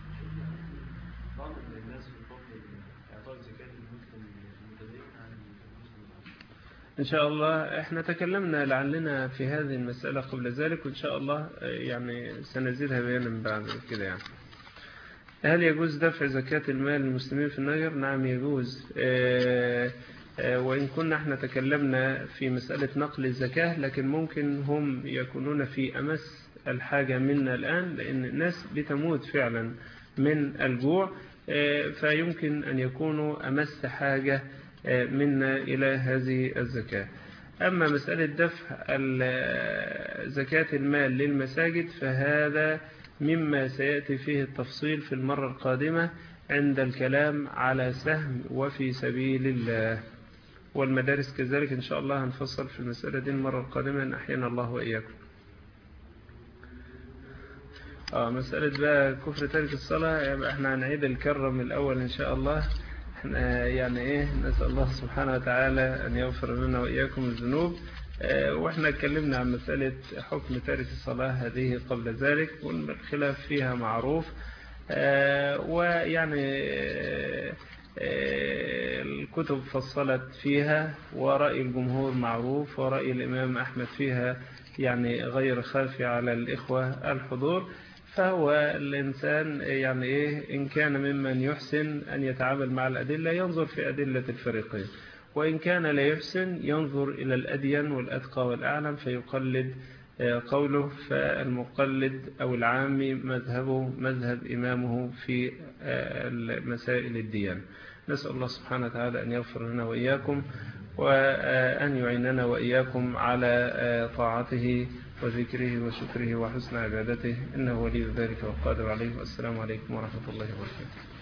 إن شاء الله احنا تكلمنا لعلنا في هذه المسألة قبل ذلك، وإن شاء الله يعني سنزيدها بيانا بعد كده. يعني هل يجوز دفع زكاة المال للمسلمين في النير؟ نعم يجوز. اه اه وإن كنا احنا تكلمنا في مسألة نقل الزكاة، لكن ممكن هم يكونون في أمس الحاجة منا الآن، لأن الناس بتموت فعلا من الجوع، اه فيمكن أن يكونوا أمس حاجة منا إلى هذه الزكاة. أما مسألة دفع زكاة المال للمساجد فهذا مما سيأتي فيه التفصيل في المرة القادمة عند الكلام على سهم وفي سبيل الله، والمدارس كذلك إن شاء الله هنفصل في المسألة دي المرة القادمة إن أحيانا الله وإياكم. آه مسألة بقى كفر تارك الصلاة، يبقى احنا هنعيد الكرم الأول إن شاء الله. احنا يعني ايه نسأل الله سبحانه وتعالى أن يغفر لنا وإياكم الذنوب. اه واحنا اتكلمنا عن مسألة حكم تارك الصلاة هذه قبل ذلك، والخلاف فيها معروف. اه ويعني اه الكتب فصلت فيها، ورأي الجمهور معروف، ورأي الإمام أحمد فيها يعني غير خافي على الإخوة الحضور. فهو الإنسان يعني إيه إن كان ممن يحسن أن يتعامل مع الأدلة ينظر في أدلة الفريقين، وإن كان لا يحسن ينظر إلى الأدين والأتقى والأعلم فيقلد قوله. فالمقلد أو العامي مذهبه مذهب إمامه في مسائل الديانة. نسأل الله سبحانه وتعالى أن يغفر لنا وإياكم، وأن يعيننا وإياكم على طاعته وذكره وشكره وحسن عبادته، إنه ولي ذلك والقادر عليه. والسلام عليكم ورحمة الله وبركاته.